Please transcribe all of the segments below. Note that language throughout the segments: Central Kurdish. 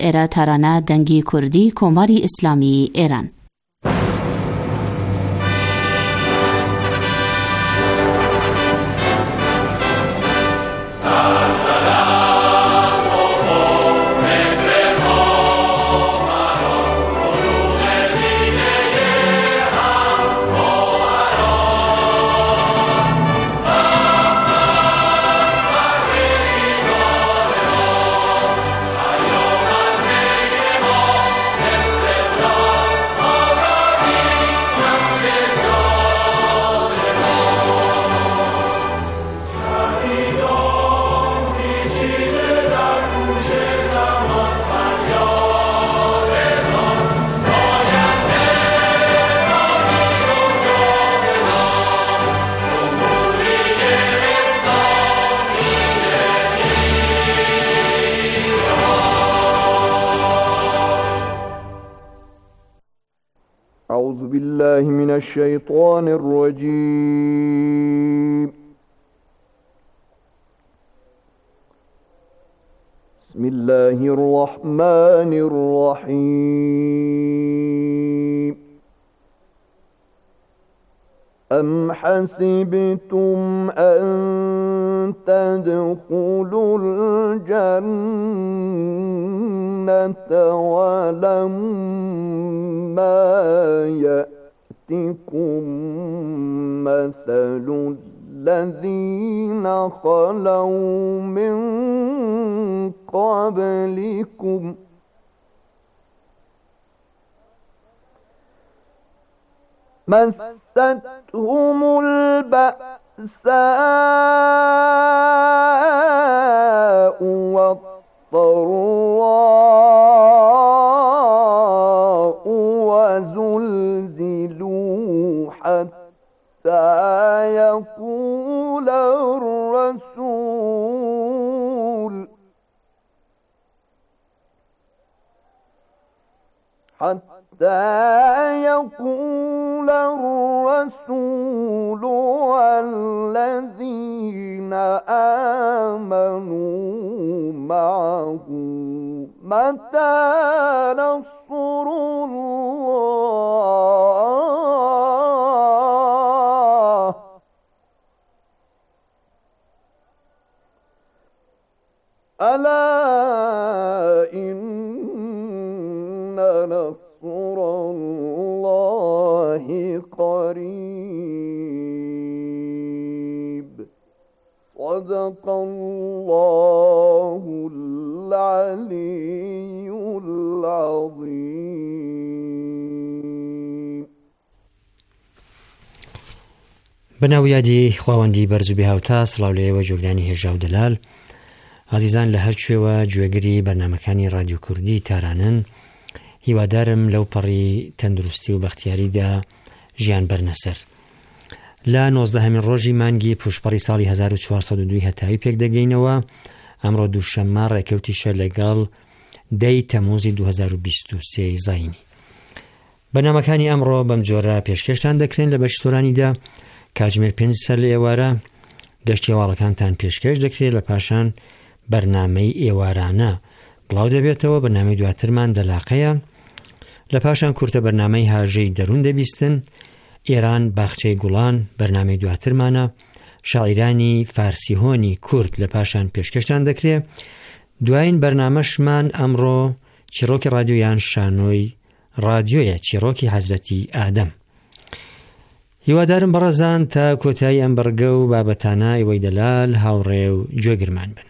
شاعر ترانه دنگی کردی کماری اسلامی ایران. أعوذ بالله من الشيطان الرجيم. بسم الله الرحمن الرحيم. أم حسبتم أن تدخلوا الجنة ولما يأتكم مثل الذين خلوا من قبلكم مستهم البأساء والضراء وزلزلوا حتى يقول الرسول والذين آمنوا معه متى نصر الله ألا إن نصر الله قريب. صدق الله العلي العظيم. بناو یادی خواوەندی بەرز و بێهاوتا سڵاو لێوە جۆگرانی هێژا و دەلال عزیزان لە هەر کوێوە گوێگری بەرنامەکانی رادیۆ کوردی تارانن. هیوادارم لەو پەڕی تەندروستی و بەختیاریدا ژیان بەرنەسەر. لە 19 ڕۆژی مانگی پوشپەڕی ساڵی 1402 هەتاوی پێک دەگەینەوە. ئەمڕۆ دووشەممە ڕێکەوتیشە لەگەڵ 10 تەمووزی 2023 زاینی. بەرنامەکانی ئەمڕۆ بەم جۆرە پێشکەشتان دەکرێن لە بەش سۆرانیدا. کاتژمێر 5 سەر لە ئێوارە گەشتی هێواڵەکانتان پێشکەش دەکرێت، لە پاشان بەرنامەی ئێوارانە بڵاو دەبێتەوە. بەرنامەی دواترمان دەلاقەیە، لە پاشان کورتە بەرنامەی هاژەی دەروون دەبیستن. ئێران باخچەی گوڵان بەرنامەی دواترمانە. شاعیرانی فارسی هۆنی کورد لە پاشان پێشکەشتان دەکرێت. دوایین بەرنامەشمان ئەمڕۆ چیرۆکی رادیۆیان شانۆی رادیۆیە، چیرۆکی حەزرەتی ئادەم. هیوادارم بەڕێزان تا کۆتایی ئەم بەرگە و بابەتانە ئێوەی دەلال هاوڕێ و گوێگرمان بن.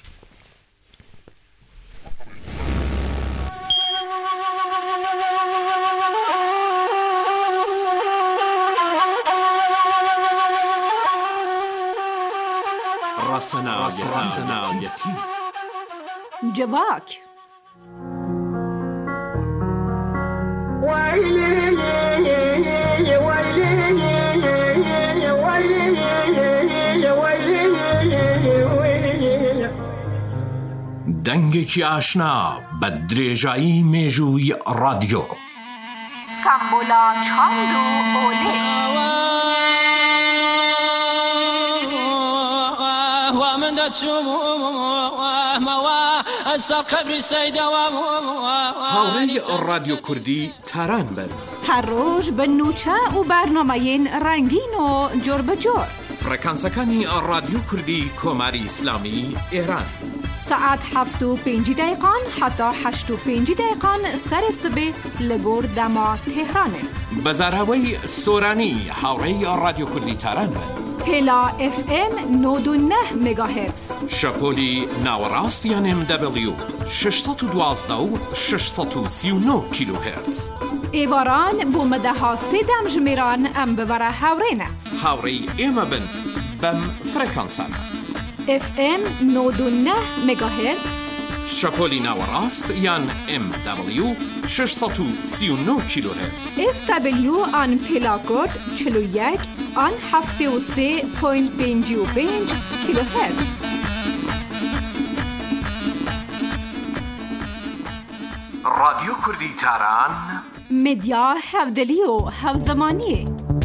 راسناویەتی جەواک دەنگێکی ئاشنا بە درێژایی مێژووی رادیۆ سامبۆلا چاند و ئۆلێ هاوڕێی رادیۆ کوردی تاران بن هەر ڕۆژ بە نوچە و بەرنامەیەن ڕەنگین و جۆر بەجۆر. فرەکانسەکانی رادیۆ کوردی کۆماری ئیسلامی ئێران سعات 7:05 حتا 8:05 سەر سبێ لە گۆر دەما تێهرانێ. بەزاراوەی سۆرانی هاوڕێی رادیۆ کوردی تاران بن. هێلا FM 99 مگاهرتز. شەپۆلی ناوەڕاستیان MW 612 و 639 کیلوهرتز. ئێواران بۆ مەدەها سێدەم ژمێران ئەم ببەرە هاوڕێنە. هاوڕێی ئێمە بن بەم فرەکانسانە. FM 99 مگاهرتز. شەپۆلی ناوەڕاست یان MW 639 کیلوهرتز. SW آن پێلاکۆد 41 آن 73.55 کیلوهرتز. رادیۆ کوردی تاران مدیا هەودەلی و هەوزەمانیە.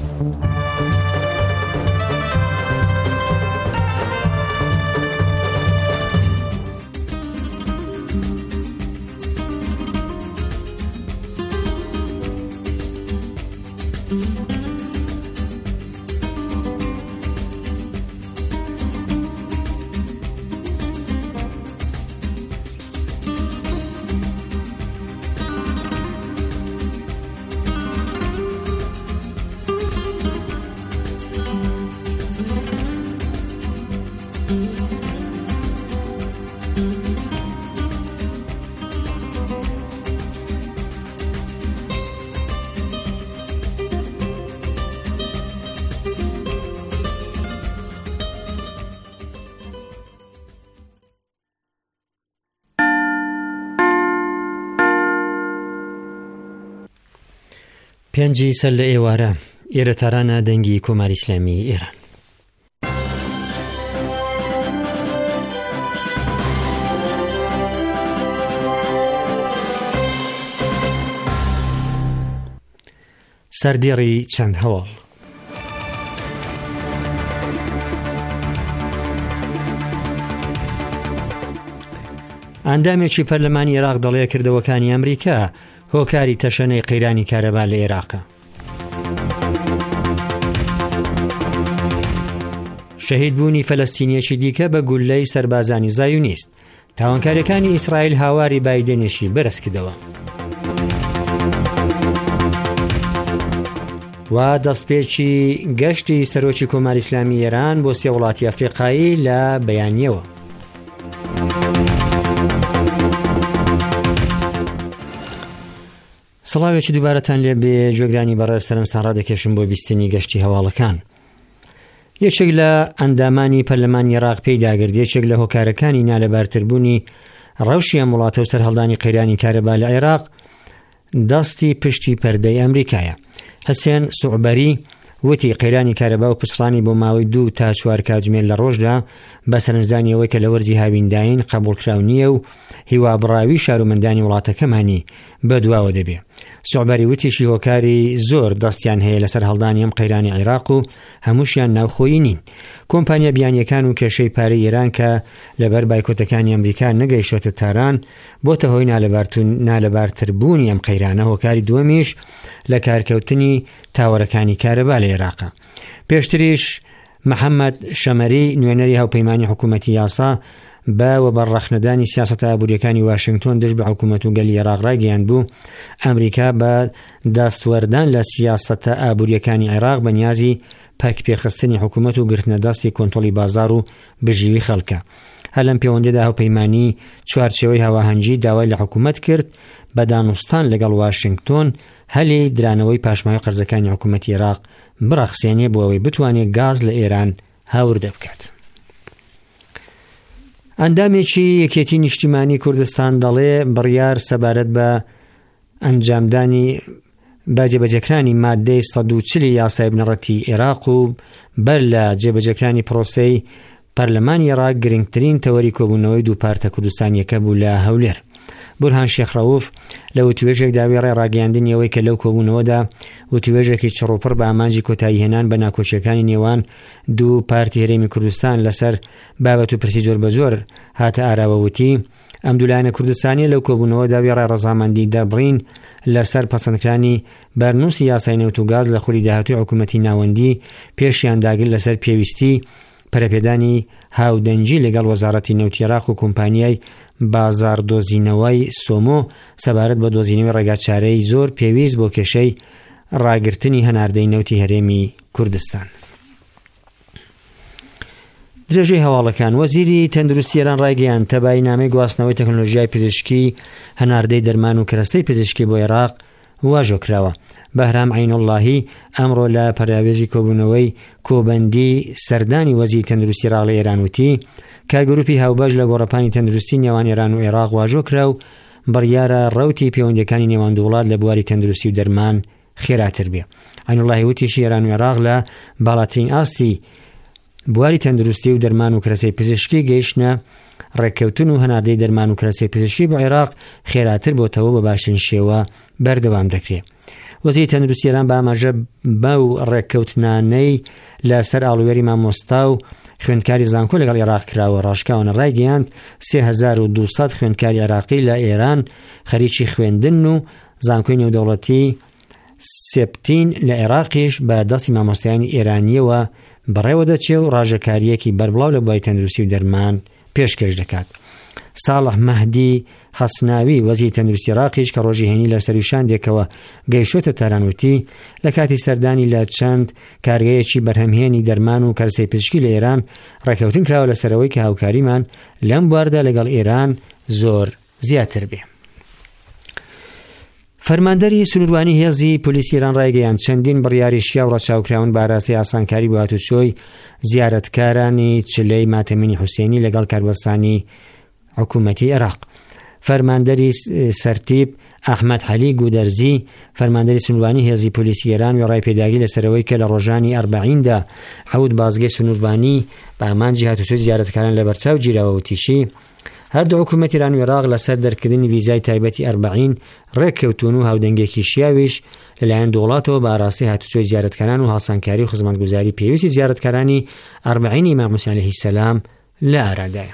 پێنجی سەر لە ئێوارە ئێرە تارانە دەنگی کۆماری ئیسلامی ئێران. سەردێڕی چەند هەواڵ. ئەندامێکی پەرلەمانی عێراق دەڵێ کردەوەکانی ئەمریکا هۆکاری تەشەنەی قەیرانی کارەبا لە عێراقە. شەهیدبوونی فەلەستینیەکی دیکە بە گولەی سەربازانی زایونیست. تاوانکاریەکانی ئیسرائیل هاواری بایدێنێکی بەرز کردەوە. و دەستپێکی گەشتی سەرۆکی کۆماری ئیسلامی ئێران بۆ سێ وڵاتی ئەفریقایی لە بەیانیەوە. سڵاوێکی دووبارەتان لێ بێ جۆگرانی بەڕێز سەرنجتان ڕادەکێشم بۆ بیستنی گەشتی هەواڵەکان. یەکێک لە ئەندامانی پەرلەمانی عێراق پێیداگرت یەکێک لە هۆکارەکانی نالەبارتربوونی ڕەوشی ئەم وڵاتە و سەرهەڵدانی قەیرانی کارەبا لە عێراق دەستی پشتی پەردەی ئەمریکایە. حسێن سوعبەری وتی قەیرانی کارەبا و پچڕانی بۆ ماوەی 2 تا 4 کاتژمێر لە ڕۆژدا بە سەرنجدانیەوەی کە لە وەرزی هاوینداین قبولکراو نییە و هیوابڕاوی شارۆمەندانی وڵاتەکەمانی بەدواوە دەبێ. سوعبەری وتیشی هۆکاری زۆر دەستیان هەیە لەسەر هەڵدانی ئەم قەیرانی عێراق و هەمووشیان ناوخۆیی نین. کۆمپانیا بیانیەکان و کێشەی پارەی ئێران کە لەبەر بایکۆتەکانی ئەمریکا نەگەیشتە تاران بۆتە هۆی نالەبارتربوونی ئەم قەیرانە. هۆکاری دووەمیش لە کارکەوتنی تاوەرەکانی کارەبا لە عێراقە. پێشتریش محەممەد شەمەری نوێنەری هاوپەیمانی حکوومەتی یاسا بە وەبەڕەخنەدانی سیاسەتە ئابوووریەکانی واشنگتۆن دژ بە حکوومەت و گەلی عێراق ڕاگەیاند بوو ئەمریکا بە دەستوەردان لە سیاسەتە ئابوووریەکانی عێراق بە نیازی پاک پێخستنی حکوومەت و گرتنەدەستی کۆنتڕۆلی بازار و بژیوی خەڵکە. هەر لەم پەیوەندیدا هاوپەیمانی چوارچێوەی هاواهەنگی داوای لە حکوومەت کرد بە دانوستان لەگەڵ واشنگتۆن هەلی درانەوەی پاشماوی قەرزەکانی حکوومەتی عێراق بڕەخسێنێ بۆ ئەوەی بتوانێت گاز لە ئێران هاوردە بکات. ئەندامێکی یەکێتی نیشتیمانی کوردستان دەڵێ بڕیار سەبارەت بە ئەنجامدانی جێبەجێکرانی مادەی 140 یاسای بنەڕەتی عێراق و بەر لە جێبەجێکرانی پرۆسەی پەرلەمانی عێراق گرنگترین تەوەری کۆبوونەوەی دوو پارتە کوردستانیەکە بوو لە هەولێر. بورهان شێخ ڕەوف لە وتوێژێک داوای ڕێڕاگەیاندنیەوەی کە لەو کۆبوونەوەدا وتوێژێکی چڕوپڕ بە ئامانجی کۆتایی هێنان بە ناکۆچیەکانی نێوان دوو پارتی هەرێمی کوردستان لەسەر بابەت و پرسی جۆر بە جۆر هاتە ئاراوەوتی ئەم دوولایەنە کوردستانی لەو کۆبوونەوەدا وێڕای ڕەزامەندی دەبڕین لەسەر پەسەندکردنی بەرنووسی یاسای نەوت و گاز لە خۆری داهاتووی حکوومەتی ناوەندی پێشیان داگر لەسەر پێویستی پەرەپێدانی هاودەنگی لەگەڵ وەزارەتی نەوتی عێراق و کۆمپانیای بازاڕدۆزینەوەی سۆمۆ سەبارەت بە دۆزینەوەی ڕێگاچارەی زۆر پێویست بۆ کێشەی ڕاگررتنی هەناردەی نەوتی هەرێمی کوردستان. درێژەی هەواڵەکان وەزیری تەندروستی ئێران ڕایگەیاند تەبای نامەی گواستنەوەی تەکنۆلۆژیای پزیشکی هەناردەی دەرمان و کەرەستەی پزیشکی بۆ عێراق واژۆ کراوە. بەهرام عینوڵڵاهی ئەمڕۆ لە پەراوێزی کۆبوونەوەی کۆبەندی سەردانی وەزیری تەندروستی عێراق لە ئێران وتی کارگروپی هاوبەش لە گۆڕەپانی تەندروستی نێوان ئێران و عێراق واژۆ کرا و بڕیارە ڕەوتی پەیوەندیەکانی نێوان دوو وڵات لە بواری تەندروستی و دەرمان خێراتر بێ. عینوڵڵاهی وتیشی ئێران و عێراق لە باڵاترین ئاستی بواری تەندروستی و دەرمان و کەرەسەی پزیشکی گەیشتنە ڕێککەوتن و هەناردەی دەرمان و کەرەسەی پزیشکی بۆ عێراق خێراتر بۆتەوە بە باشترین شێوە بەردەوام دەکرێت. وەزیری تەندروستی ئێران بە ئاماژە بەو ڕێککەوتنانەی لەسەر ئاڵوێری مامۆستا و خوێندکاری زانکۆ لەگەڵ عێراق کراوە ڕاشکاوە ڕایگەیاند 3200 خوێندکاری عێراقی لە ئێران خەریکی خوێندن و زانکۆی نێودەوڵەتی سێپتین لە عێراقیش بە دەستی مامۆستایانی ئێرانیەوە بەڕێوە دەچێ و ڕاژەکاریەکی بەربڵاو لە بواری تەندروستی و دەرمان پێشکەش دەکات. ساڵح مەهدی حەسناوی وەزیری تەندروستی عێراقیش کە ڕۆژی هێنی لە سەرویشاندێکەوە گەیشتۆتە تارانوتی لە کاتی سەردانی لە چەند کارگەیەکی بەرهەمهێنی دەرمان و کەرەسەی پزیشکی لە ئێران ڕێککەوتن کراوە لەسەرەوەی کە هاوکاریمان لەم بواردا لەگەڵ ئێران زۆر زیاتر بێ. فەرماندەری سنووروانی هێزی پۆلیسی ئێران ڕایگەیاند چەندین بڕیاری شیا و ڕەچاوکراون باراسی ئاسانکاری بۆ هاتوچۆی زیارەتکارانی چلەی ماتەمینی حوسێنی لەگەڵ کاربەستانی حکوومەتی عێراق. فەرماندەری سەرتیب ئەحمەد حەلی گودەرزی فەرماندەری سنووروانی هێزی پۆلیسی ئێران وێڕای پێداگی لەسەرەوەی کە لە ڕۆژانی 40دا حەوت بازگەی سنووروانی بە ئامانجی هاتوچۆی زیارەتکاران لە بەرچاو گیرەوە وتیشی هەردوو حکوومەتی ئێران و عێراق لەسەر دەرکردنی ویزای تایبەتی 40 ڕێککەوتون و هاودەنگێکی شیاویش لەلایەن دەوڵاتەوە بە ئاراستی هاتوچۆی زیارەتکاران و هاسانکاری و خزمەتگوزاری پێویستی زیارەتکارانی 40 ئیمام حوسێن عەلەیهی سەلام لە ئارادایە.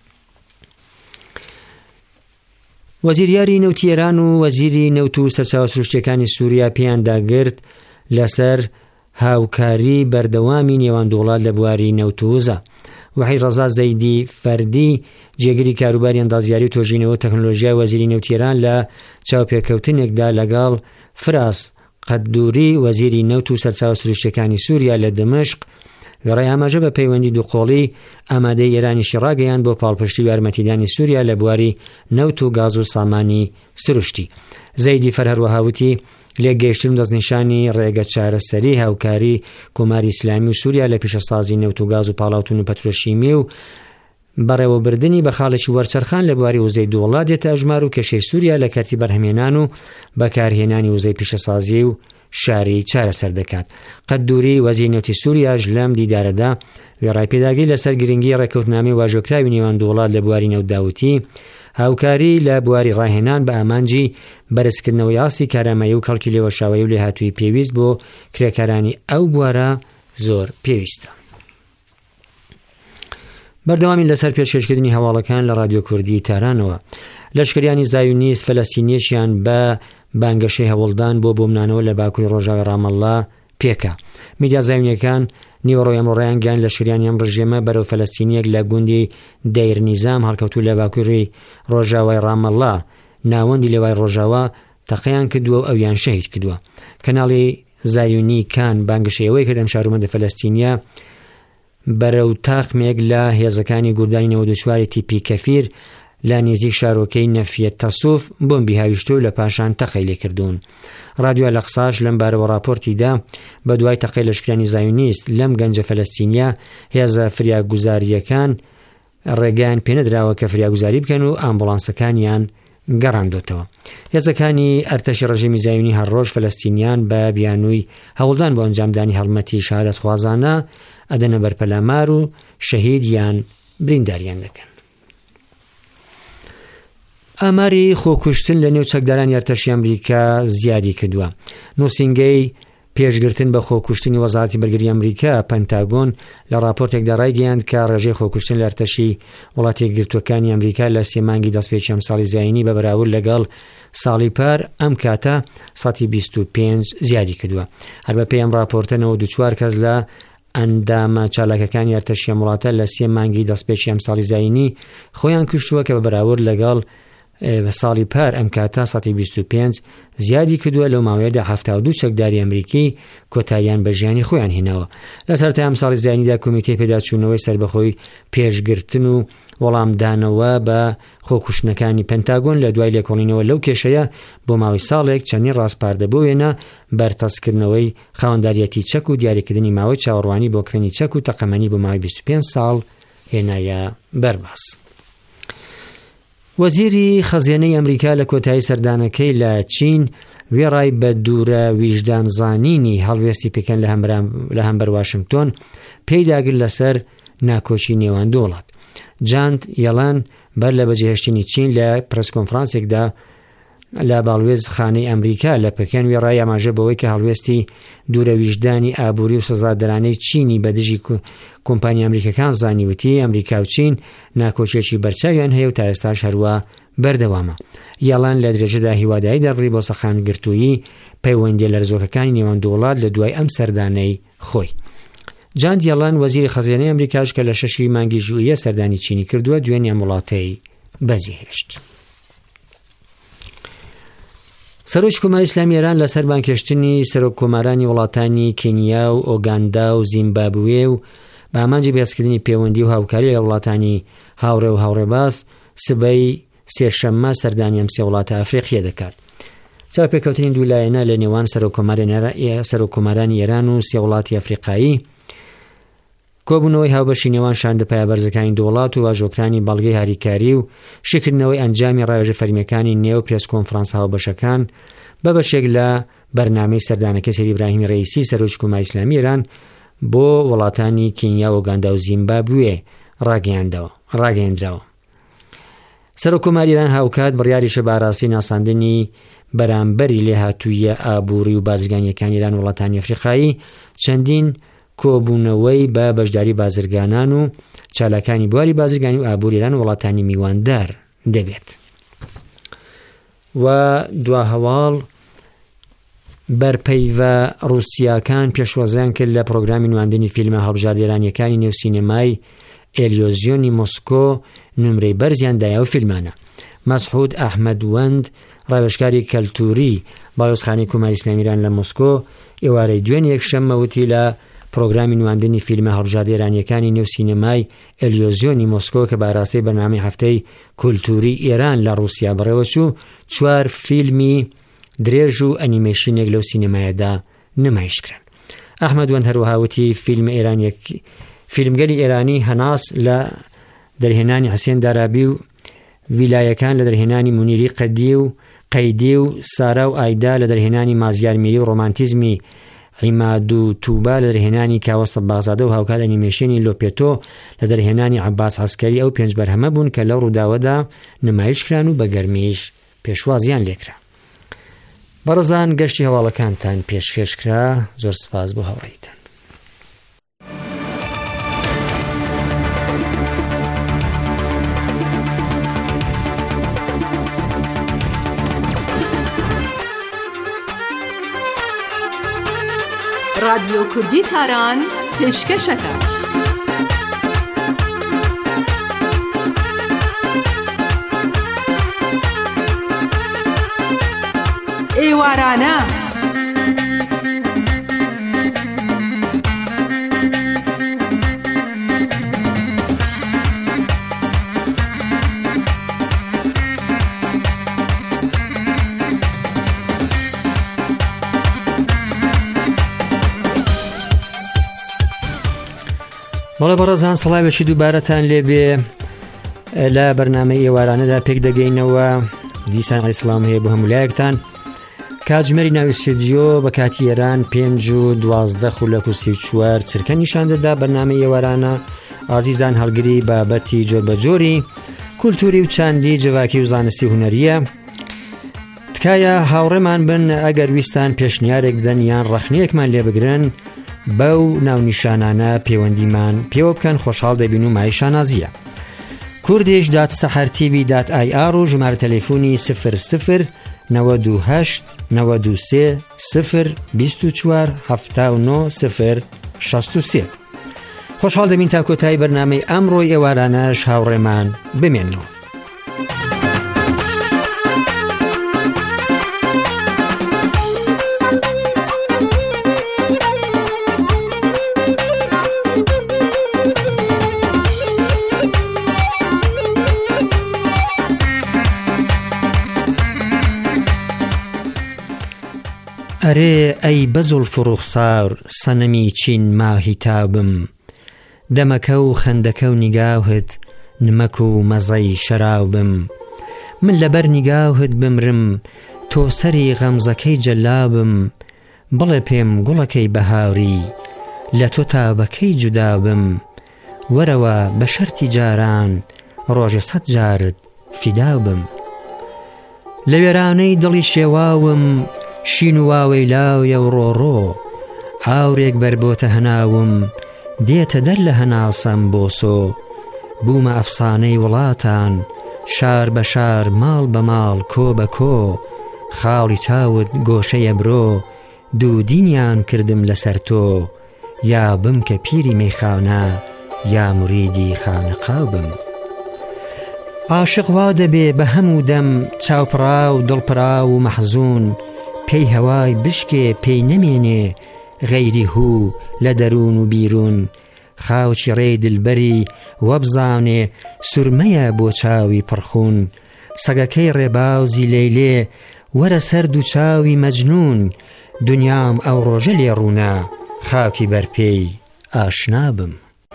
وەزیریاری نەوتی ئێران و وەزیری نەوت و سەرچاوە سروشتیەکانی سووریا پێیان داگرت لەسەر هاوکاری بەردەوامی نێوان دوو وڵات لە بواری نەوت و وزە. وحی ڕەزا زەیدی فەردی جێگری کاروباری ئەندازیاری و تۆژینەوە تەکنۆلۆژیای وەزیری نەوتی ئێران لە چاوپێکەوتنێکدا لەگەڵ فراس قەددوری وەزیری نەوت و سەرچاوە سروشتیەکانی سووریا لە دمشق وێڕای ئاماژە بە پەیوەندی دووقۆڵی ئامادەی ئێرانیشی ڕاگەیان بۆ پاڵپشتی و یارمەتیدانی سووریا لە بواری نەوت و گاز و سامانی سروشتی. زەیدی فەر هەروەها وتی لێگەیشتن دەستنیشانی ڕێگە چارەسەری هاوکاری کۆماری ئیسلامی و سووریا لە پیشەسازی نەوت و گاز و پاڵاوتون و پەترۆشیمی و بەڕێوەبردننی بە خاڵێکی وەرچەرخان لە بواری وزەی دوو وڵات دێتە ئەژمار و کێشەی سووریا لە کارتی بەرهەمێنان و بەکارهێنانی وزەی پیشەسازی و شاری چارەسەر دەکات. قەددوری وەزیری نەوتی سووریاش لەم دیدارەدا وێڕای پێداگی لەسەر گرنگی ڕێککەوتنامەی واژۆکراوی نێوان دوو وڵات لە بواری نەوت داوتی هاوکاری لە بواری ڕاهێنان بە ئامانجی بەرزکردنەوەی ئاستی کارامایی و کەڵکی لێوەشاوی و لێهاتووی پێویست بۆ کرێکارانی ئەو بوارە زۆر پێویستە. بەردەوامی لەسەر پێشکەشکردنی هەواڵەکان لە رادیۆ کوردی تارانەوە لەشکریانی زایونیست فەلەستینیەشیان بە بانگەشەی هەوڵدان بۆ بۆمنانەوە لە باکووری ڕۆژاوی ڕامەڵڵا پێکە. میدیا زایونیەکان نیوەڕۆی ئەمڕۆڕایان گیان لە شریانی ئەم ڕژێمە بەرەو فەلەستینیەک لە گوندی دەیر نیزام هەڵکەوتوو لە باکووری ڕۆژاوای ڕامەڵڵا ناوەندی لێوای ڕۆژاوا تەقەیان کردووە و ئەویان شەهید کردووە. کەناڵی زایونی کان بانگەشەیەوەی کردەم شارومەندە فەلەستینیا بەرەو تاقمێک لە هێزەکانی گوردانی 94 تیپی کەفیر لە نێزیک شارۆکەی نەفیەت تەسوف بۆمبی هاویشتو لە پاشان تەقەی لێکردوون. رادیۆ ئەلەقساش لەم بارەوە راپۆرتیدا بە دوای تەقەی لەشکرانی زایونیست لەم گەنجە فەلەستینیا هێزە فریاگوزاریەکان ڕێگەیان پێنەدراوە کە فریاگوزاری بکەن و ئامبوڵانسەکانیان گەڕاندۆتەوە. هێزەکانی ئەرتەشی ڕژیمی زایونی هەرڕۆژ فەلەستینیان بە بیانووی هەوڵدان بۆ ئەنجامدانی هەڵمەتی شەهادەت خوازانە ئەدەنە بەرپەلامار و شەهید یان برینداریان دەکەن. ئاماری خۆکوشتن لە نێو چەکدارانی ئەرتەشی ئەمریکا زیادی کردووە. نووسینگەی پێشگرتن بە خۆکوشتنی وەزارەتی بەرگری ئەمریکا پەنتاگۆن لە راپۆرتێکدا ڕایگەیاند کە ڕێژەی خۆکوشتن لە ئەرتەشی وڵاتی یەکگرتووەکانی ئەمریکا لە 3 مانگی دەستپێکی ئەم ساڵی زاینی بە بەراورد لەگەڵ ساڵی پار ئەم کاتە 125 زیادی کردووە. هەر بە پێی ئەم راپۆرتە 94 کەس لە ئەندامە چالاکەکانی ئەرتەشی وڵاتە لە 3 مانگی دەستپێکی ئەم ساڵی زاینی خۆیان کوشتووە کە بە بەراورد لەگەڵ بە ساڵی پار ئەم کاتە 125 زیادی کردووە. لەو ماوەیەدا 72 چەکداری ئەمریکی کۆتاییان بە ژیانی خۆیان هێناوە. لە سەرەتای ئەم ساڵی زاینیدا کۆمیتەی پێداچوونەوەی سەربەخۆی پێشگرتن و وەڵامدانەوە بە خۆکوشتنەکانی پەنتاگۆن لە دوای لێکۆڵینەوە لەو کێشەیە بۆ ماوەی ساڵێک چەندین ڕاستپاردەبووێنە بەرتەسکردنەوەی خاوەنداریەتی چەک و دیاریکردنی ماوەی چاوەڕوانی بۆ کڕینی چەک و تەقەمەنی بۆ ماوەی 25 ساڵ هێنایە بەرباس. وەزیری خەزیێنەی ئەمریکا لە کۆتایی سەردانەکەی لە چین وێڕای بە دوورە ویژدانزانینی هەڵوێستی پێکەن لە هەمبەر واشنگتۆن پێی داگر لەسەر ناکۆچی نێوان دوو وڵات. جاند یەڵان بەر لە بەجێهێشتنی چین لە پرس کۆنفرانسێکدا لە باڵوێز خانەی ئەمریکا لە پەکەن وێڕای ئاماژە بەوەی کە هەڵوێستی دوورە ویژدانی ئابووری و سەزادەرانەی چینی بە دژی کۆمپانیا ئەمریکەکان زانیوتی ئەمریکا و چین ناکۆچێکی بەرچاویان هەیە و تا ئێستاش هەروە بەردەوامە. یاڵان لە درێژەدا هیواداری دەڕی بۆ سەخانگرتووی پەیوەندی لەرزۆکەکانی نێوان دوو وڵات لە دوای ئەم سەردانەی خۆی. جاند یەڵان وەزیری خەزیێنەی ئەمریکاش کە لە 6 مانگی ژوئیە سەردانی چینی کردووە دوێنێ ئەم وڵاتەی بەجێهێشت. سەرۆکی کۆماری ئیسلامی ئێران لەسەر بانکێشتنی سەرۆک کۆمارانی وڵاتانی کێنیا و ئۆگاندا و زیمبابوێ و بە ئامانجی بەهێزکردنی پەیوەندی و هاوکاری لە وڵاتانی هاوڕێ و هاوڕێباز سبەی سێشەممە سەردانی ئەم سێ وڵاتە ئەفریقیە دەکات. چاوپێکەوتنی دوولایەنە لە نێوان سەرۆک کۆمارانی ئێران و سێ وڵاتی ئەفریقایی کۆبوونەوەی هاوبەشی نێوان شاندەپایە بەرزەکانی دوو وڵات و واژۆکرانی بەڵگەی هاریکاری و شکردنەوەی ئەنجامی ڕاوێژە فەرمیەکانی نێو پرێس کۆنفرانس هاوبەشەکان بە بەشێک لە بەرنامەی سەردانەکەی سەید ئیبراهیمی ڕەئیسی سەرۆکی کۆماری ئیسلامی ئێران بۆ وڵاتانی کێنیا و ئۆگاندا و زیمبابوێ ڕاگەیەندراوە. سەرۆک کۆماری ئێران هاوکات بڕیاریشە باڕاستی ناساندنی بەرامبەری لێهاتوویە ئابووری و بازرگانیەکانی ئێران وڵاتانی ئەفریقایی چەندین کۆبوونەوەی بە بەشداری بازرگانان و چالاکانی بواری بازرگانی و ئابووری ئێران وڵاتانی میواندار دەبێت. و دوا هەواڵ بەرپەیڤە ڕووسیاکان پێشوازیان کرد لە پرۆگرامی نواندنی فیلمە هەڵبژاردێرانیەکانی نێو سینەمای ئێلیۆزیۆنی مۆسکۆ نمرەی بەرزیان دایا و فیلمانە. مەسعود ئەحمەدوەند ڕاوێژکاری کەلتوری باڵۆزخانەی کۆماری ئیسلامی ئێران لە مۆسکۆ ئێوارەی دوێن یەکشەممە وتی لە پرۆگرامی نواندنی فیلمە هەڵبژاردێرانیەکانی نێو سینەمای ئێلیۆزیۆنی مۆسکۆ کە باڕاستی بەنامەی هەفتەی کولتوری ئێران لە ڕووسیا بەڕێوەچوو 4 فیلمی درێژ و ئەنیمێشنێک لەو سینەمایەدا نمایشکران. ئەحمەدوەند هەروەها وتی فیلمگەری ئێرانی هەناس لە دەرهێنانی حسێن دارابی و ویلایەکان لە دەرهێنانی مونیری قەیدی و سارا و ئایدا لە دەرهێنانی مازیار میری و ڕۆمانتیزمی عیماد و توبا لە دەرهێنانی کاوەسە بازادە و هاوکات ئەنیمێشنی لۆپێتۆ لە دەرهێنانی عەباس عەسکەری ئەو 5 بەرهەمە بوون کە لەو ڕووداوەدا نمایشکران و بە گەرمیش پێشوازیان لێکرا. بەڕێزان گەشتی هەواڵەکانتان پێشکەشکرا. زۆر سپاس بۆ هاوڕێیتان. رادیۆ کوردی تاران پێشکەشەکە. ئێوارانە بەڵێ بەڕێزان سڵاوێکی دووبارەتان لێبێ. لە بەرنامەی ئێوارانەدا پێک دەگەینەوە دیسان عەلەیهی سڵام هەیە بۆ هەمولایەکتان. کاتژمێری ناوی ستودیۆ بە کاتی ئێران 5:12 چرکە نیشان دەدا. بەرنامەی ئێوارانە ئازیزان هەڵگری بابەتی جۆر بە جۆری کولتوری و چاندی جەواکی و زانستی هونەریە. تکایە هاوڕێمان بن ئەگەر ویستان پێشنیارێک بدەن یان ڕەخنەیەکمان لێ بگرن بەو ناونیشانانە پەیوەندیمان پێوە بکەن، خۆشحاڵ دەبین و مای شانازیە. kurdish.sahartv.ir و ژمارە تەلەفۆنی 00 98 93 024 79 063. خۆشحاڵ دەبین تا کۆتایی بەرنامەی ئەمڕۆی ئێوارانەش هاوڕێمان بمێنەوە. ئەرێ ئەی بەزڵ فڕوخسار سەنەمی چین ماهی تابم، دەمەکە و خەندەکە و نیگاوهت نمەک و مەزەی شەراوبم. من لەبەر نیگاوهت بمرم تۆ سەری غەمزەکەی جەلابم، بڵێ پێم گوڵەکەی بەهاری لە تۆ تابەکەی جودابم. وەرەوە بە شەرتی جاران ڕۆژە 100 جارت فیدابم. لە وێرانەی دڵی شێواوم شین و واوەی لاویە و ڕۆڕۆ، ئاورێک بەربۆتە هەناوم دێتە دەر لە هەناسەم بۆسۆ. بوومە ئەفسانەی وڵاتان شار بە شار ماڵ بە ماڵ کۆ بە کۆ، خاڵی چاوت گۆشەیە برۆ دوو دینیان کردم لەسەر تۆ. یا بم کە پیری مەیخانە یا موریدی خانەقاو بم. عاشق وا دەبێ بە هەموو دەم چاوپڕا و دڵپڕا و مەحزون، پێی هەوای بشکێ پێی نەمێنێ غەیری هوو لە دەروون و بیرون. خاوچی ڕێی دلبەری وەبزانێ سورمەیە بۆ چاوی پڕخون. سەگەکەی ڕێباوزی لەیلێ وەرە سەر دوو چاوی مەجنون. دنیام ئەو ڕۆژە لێ ڕوونە خاکی بەرپێی ئاشنابم.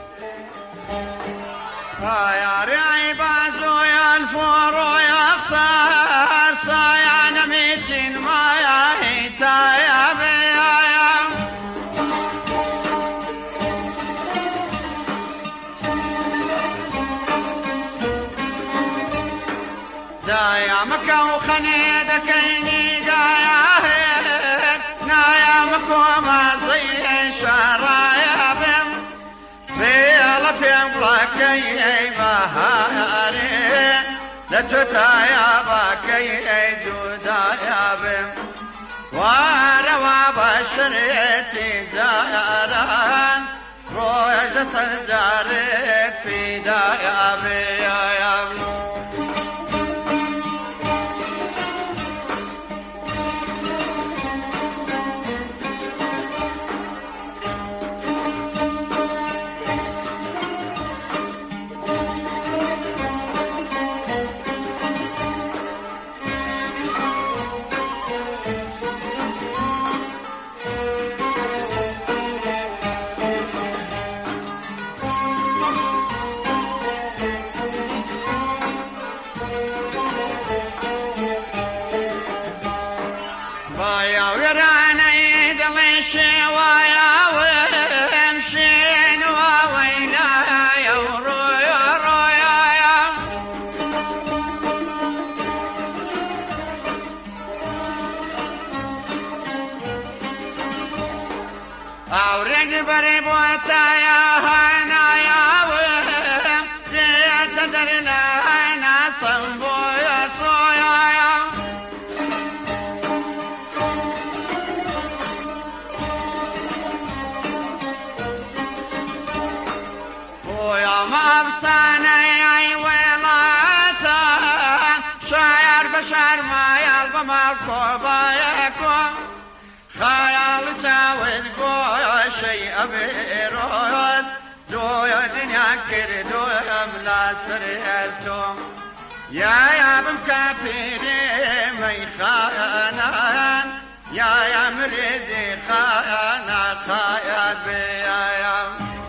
لتتايا باكي جودايا بم واروا بشرتي زاران روج سنجارك في دايا بيا. خيال تعود قوي شيء أبيرون دويا دنيا كردو أملا سريرتو يا بمكافري مي خانان يا مريدي خانا خايات بيا.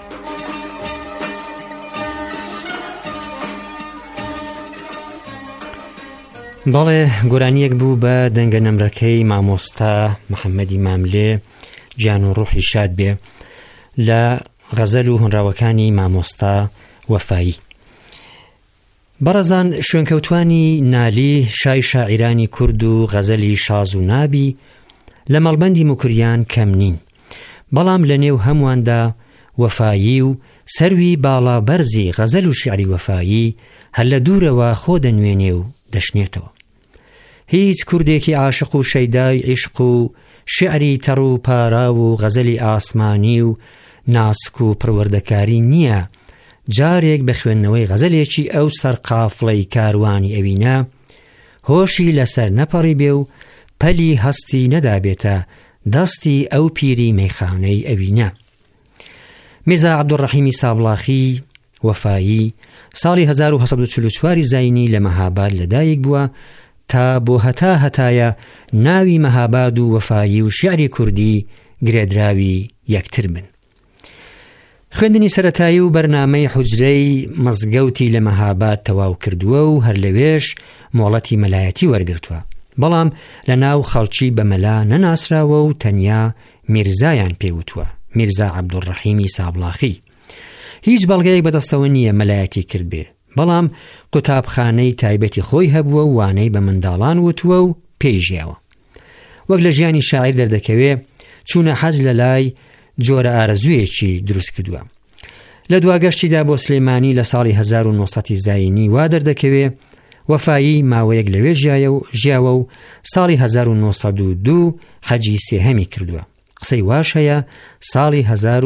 بەڵێ گۆرانیەک بوو بە دەنگە نەمرەکەی مامۆستا محەممەدی ماملێ گیان و ڕوحی شاد بێ لە غەزەل و هۆنراوەکانی مامۆستا وەفایی. بەڕەزان شوێنکەوتوانی نالی شای شاعیرانی کورد و غەزەلی شاز و نابی لە مەڵبەندی موکریان کەم نین، بەڵام لە نێو هەمواندا وەفایی و سەروی باڵا بەرزی غەزەل و شیعری وەفایی هەر لە دوورەوە خۆ دەنوێنێ و دەشنێتەوە. هیچ کوردێکی عاشق و شەیدای عیشق و شیعری تەڕ و پارا و غەزەلی ئاسمانی و ناسک و پروەردەکاری نییە جارێک بە خوێندنەوەی غەزەلێکی ئەو سەرقافڵەی کاروانی ئەوینە هۆشی لەسەر نەپەڕی بێ و پەلی هەستی نەدابێتە دەستی ئەو پیری مەیخانەی ئەوینە. میرزا عەبدوڕەحیمی سابڵاخی وەفایی ساڵی 1944 زاینی لە مەهاباد لەدایک بووە تا بۆ هەتایە ناوی مەهاباد و وەفایی و شیعری کوردی گرێدراوی یەکتر بن. خوێندنی سەرەتایی و بەرنامەی حوجرەی مەزگەوتی لە مەهاباد تەواو کردووە و هەر لەوێش مۆڵەتی مەلایەتی وەرگرتووە، بەڵام لە ناو خەڵکی بە مەلا نەناسراوە و تەنیا میرزایان پێوتووە، میرزا عەبدوڕەحیمی سابڵاخی. هیچ بەڵگەیەک بەدەستەوە نییە مەلایەتی کرد بێ، بەڵام قوتابخانەی تایبەتی خۆی هەبووە و وانەی بە منداڵان وتووە و پێی ژیاوە. وەک لە ژیانی شاعیر دەردەکەوێ چوونە حەج لە لای جۆرە ئارەزوویەکی دروست کردووە. لە دواگەشتیدا بۆ سلێمانی لە ساڵی 1900 زاینی وا دەردەکەوێ وەفایی ماوەیەک لەوێ ژیاوە و ساڵی 1902 حەجی سێهەمی کردووە. قسەی واش هەیە ساڵی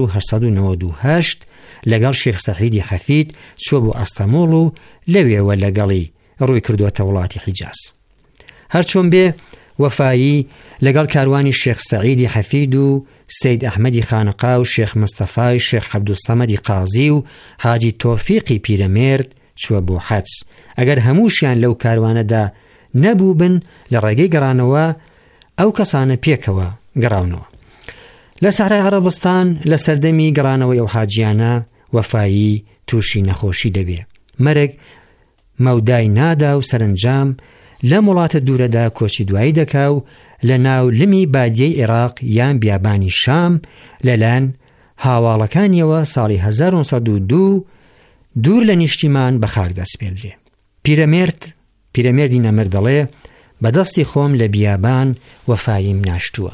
1898 لەگەڵ شێخ سەعیدی حەفید چووە بۆ ئەستەمۆڵ و لەوێوە لەگەڵی ڕووی کردووەتە وڵاتی حیجاز. هەرچۆن بێ وەفایی لەگەڵ کاروانی شێخ سەعیدی حەفید و سەید ئەحمەدی خانقا و شێخ مستەفای شێخ عەبدوسەمەدی قازی و حاجی تۆفیقی پیرەمێرد چووە بۆ حەج. ئەگەر هەمووشیان لەو کاروانەدا نەبوو بن لە ڕێگەی گەڕانەوە ئەو کەسانە پێکەوە گەڕاونەوە. لە سەحرای عەرەبستان لە سەردەمی گەڕانەوەی ئەو حاجیانە وەفایی تووشی نەخۆشی دەبێ، مەرگ مەودای نادا و سەرنجام لە وڵاتە دوورەدا کۆچی دوایی دەکا و لە ناو لمی بادیەی عێراق یان بیابانی شام لەلایەن هاواڵەکانیەوە ساڵی 1902 دوور لە نیشتیمان بە خاک دەسپێردرێ. پیرەمێردی نەمر دەڵێ بەدەستی خۆم لە بیابان وەفایم ناشتووە.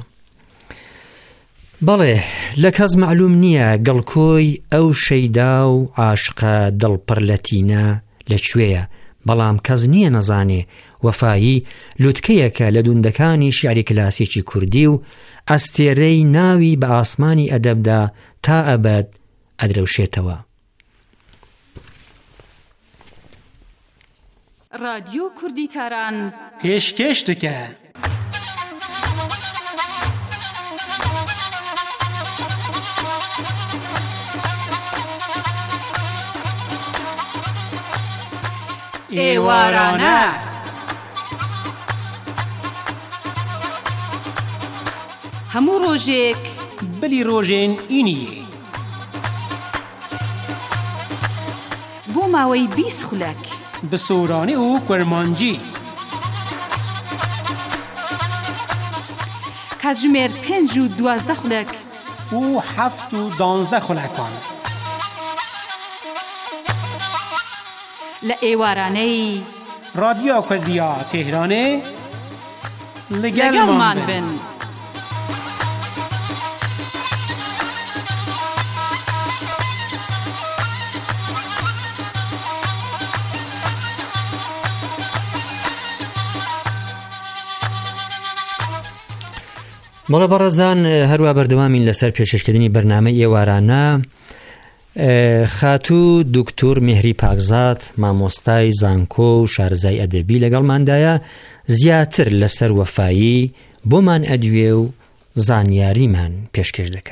بەڵێ لە کەس معلوم نییە گەڵکۆی ئەو شەیدا و عاشقە دڵپڕ لە تینە لەکوێیە، بەڵام کەس نییە نەزانێ وەفایی لوتکەیەکە لە دوندەکانی شیعری کلاسیکی کوردی و ئەستێرەی ناوی بە ئاسمانی ئەدەبدا تا ئەبەد ئەدرەوشێتەوە. رادیۆ کوردی تاران پێشکەش دەکە. ئێوارانە هەموو ڕۆژێک بلی ڕۆژێن ئینیە بۆ ماوەی 20 خولەک بە سۆرانێ و کوەرمانجی کاتژمێر 5 و 12 خولەک و 7 و 12 خولەکان لە ئێوارانەی رادیۆ کوردیا تێهرانێ لەگەڵمان بن. مەڵە بەڕەزان هەروە بەردەوامین لەسەر پێشکەشکردنی بەرنامە ئێوارانە. خاتوو دکتۆر مێهری پاکزاد مامۆستای زانکۆ و شارەزای ئەدەبی لەگەڵماندایە زیاتر لەسەر وەفایی بۆمان ئەدوێ و زانیاریمان پێشکەش دەکە.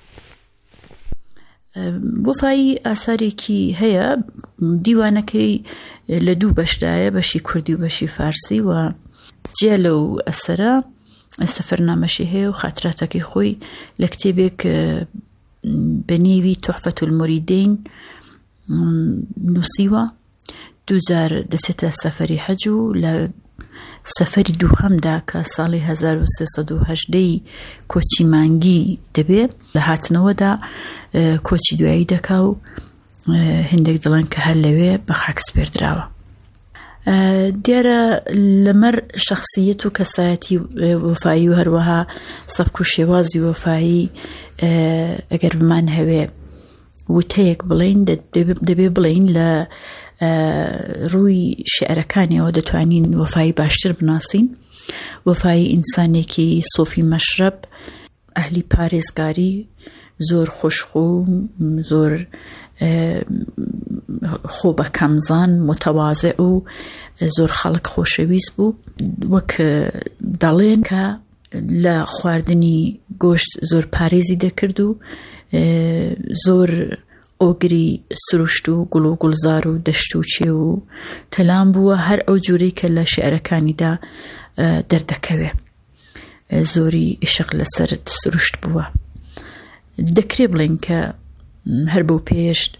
وەفایی ئاسارێکی هەیە، دیوانەکەی لە دوو بەشدایە، بەشی کوردی و بەشی فارسی، و جێ لەو ئەسەرە سەفەرنامەشی هەیە و خاتراتەکەی خۆی لە کتێبێک بە نێوی تۆحفەت الموریدین نووسیوە. 2000 دەچێتە سەفەری حەج و لە سەفەری دووهەمدا کە ساڵی 1380 کۆچی مانگی دەبێت لە هاتنەوەدا کۆچی دوایی دەکا و هەندێک دڵن کە هەر لەوێ بە خاک سپێردراوە. دیارە لەمەر شخصیت و کەسایەتی وەفایی و هەروەها سەبک و شێوازی وەفایی ئەگەر بمان هەوێ وتەیەک بڵین دەبێ بڵین لە ڕووی شێعرەکانیەوە دەتوانین وەفایی باشتر بناسین. وەفایی ئینسانێکی سۆفی مەشرب، ئەهلی پارێزگاری، زۆر خوشخو، زۆر خۆ بە کەمزان، متەواضع و زۆر خەڵک خۆشەویست بوو. وەک دەڵێن کە لە خواردنی گۆشت زۆر پارێزی دەکرد و زۆر ئۆگری سروشت و گوڵ و گوڵزار و دەشت و چێ و تەلام بووە، هەر ئەو جوورەی کە لە شێعرەکانیدا دەردەکەوێ. زۆری عشق لەسەر سروشت بووە. دەکرێ بڵێن کە هەر بەو پێشت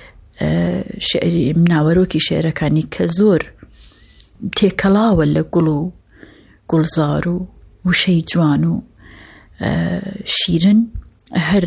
ناوەرۆکی شێعرەکانی کە زۆر تێکەڵاوە لە گوڵ و گوڵزار و وشەی جوان و شیرن، هەر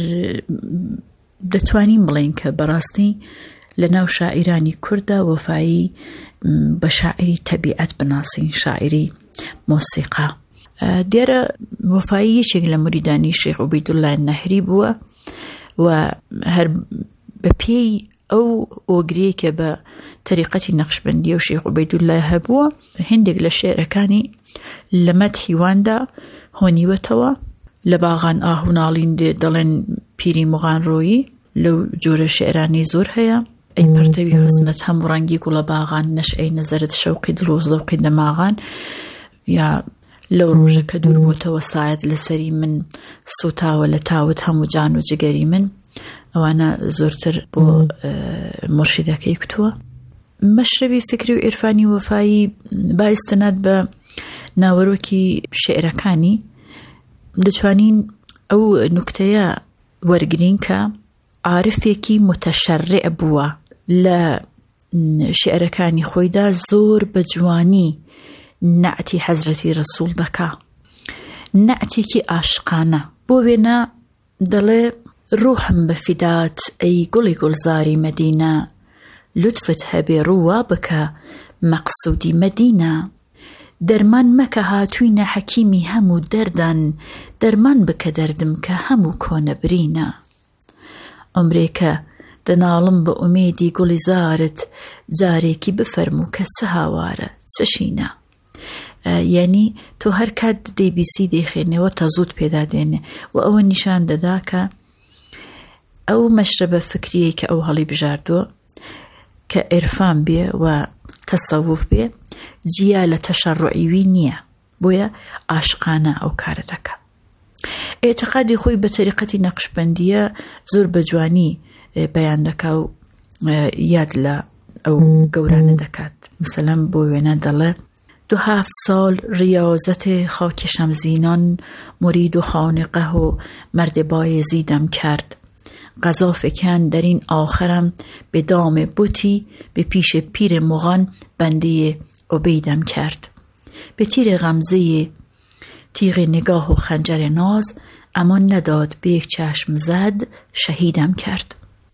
دەتوانین بڵێن کە بەڕاستی لە ناو شاعیرانی کوردە وەفایی بە شاعری تەبیعەت بناسین، شاعری مۆسیقا. دیارە وەفایی یەکێک لە موریدانی شێخ عوبەیدوڵڵای نەهری بووە و هەر بە پێی ئەو ئۆگرەیە کە بە تەریقەتی نەقشبەندی و شێخ عوبەیدوڵڵای هەبووە، هێندێک لە شێعرەکانی لە مەدحیواندا هۆنیوەتەوە. لە باغان ئاهوناڵین دەڵێن پیری مغانڕۆیی، لەو جۆرە شێعرانی زۆر هەیە. ئەی پەرتەوی حوسنت هەموو ڕەنگی گوڵە باغان، نەشئەی نەزەرت شەوقی دڵ و زەوقی دەماغان، یا لەو ڕۆژە کە دوور بۆتەوە سایت لەسەری من، سوتاوە لە تاوت هەموو جان و جگەری من. ئەوانە زۆرتر بۆ مرشیدەکەی کتووە. مەشربی فکری و عێرفانی وەفایی باستناد بە ناوەرۆکی شێعرەکانی دەتوانین ئەو نوکتەیە وەرگرین کە عارفێکی متەشەڕع بووە لە شێعرەکانی خۆیدا، زۆر بە جوانی نعتی حەزرەتی ڕەسوول دەکا، نعتێکی عاشقانە. بۆ وێنە دەڵێ ڕوحم بەفیدات ئەی گوڵی گوڵزاری مەدینە، لوتفت هەبێ ڕووە بکە مەقسوودی مەدینە، دەرمان مەکە هاتووینە حەکیمی هەموو دەردان، دەرمان بکە دەردم کە هەموو کۆنە برینە. عمرێکە دەناڵم بە ئومێدی گوڵی زارت، جارێکی بفەرموو کە چه هاوارە چه شینە. یعنی تۆ هەر کات دەیبیسی دەیخێنەوە تا زوود پێدا دێنێ و ئەوە نیشان دەدا کە ئەو مەشربە فکریە کە ئەو هەڵی بژاردووە کە عێرفان بێ و تەسەووف بێ، جیا لە تەشەڕعیوی نییە، بۆیە عاشقانە ئەو کارە دەکە. ئێعتقادی خۆی بە تەریقەتی نەقشبەندیە زۆر بە جوانی بەیان دەکا و یاد لە ئەو گەورانە دەکات. مثلەن بۆ وێنە دەڵێ 2 سال ریاضت خاک شمزینان، مرید و خانقه و مرد بایزیدم کرد، قضا فکن در این آخرم به دام بوتی، به پیش پیر مغان بنده عبیدم کرد، به تیر غمزه تیغ نگاه و خنجر ناز، امان نداد به یک چشم زد شهیدم کرد.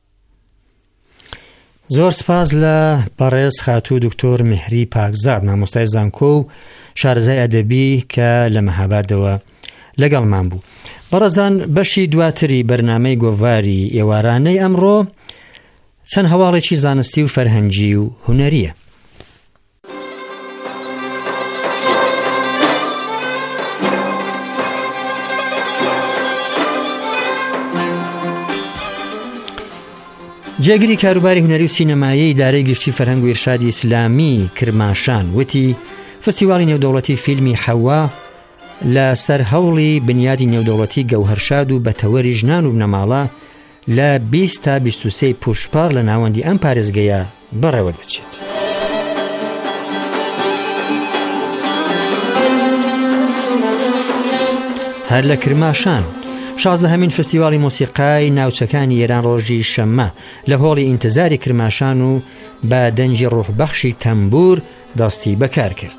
زۆر سپاس لە بەڕێز خاتوو دکتۆر مهری پاکزاد، مامۆستای زانکۆ و شارەزای ئەدەبی کە لە مەهابادەوە لەگەڵمان بوو. بەڕێزان، بەشی دواتری بەرنامەی گۆڤاری ئێوارانەی ئەمڕۆ چەند هەواڵێکی زانستی و فەرهەنگی و هونەریە. جێگیری کاروباری هونەری و سینەمایی ئیدارەی گشتی فەرهەنگ و ئیرشادی ئیسلامی کرماشان وتی فستیواڵی نێودەوڵەتی فیلمی حەوا لە سەر هەوڵی بنیادی نێودەوڵەتی گەوهەرشاد و بەتەوەری ژنان و بنەماڵە لە 20 تا 23 پوشپار لە ناوەندی ئەم پارێزگەیە بەڕێوە دەچێت. هەر لە کرماشان 16هەمین فستیواڵی مۆسیقای ناوچەکانی ئێران ڕۆژی شەممە لە هۆڵی ئینتزاری کرماشان و بە دەنجی ڕوحبەخشی تەمبور دەستی بەکار کرد.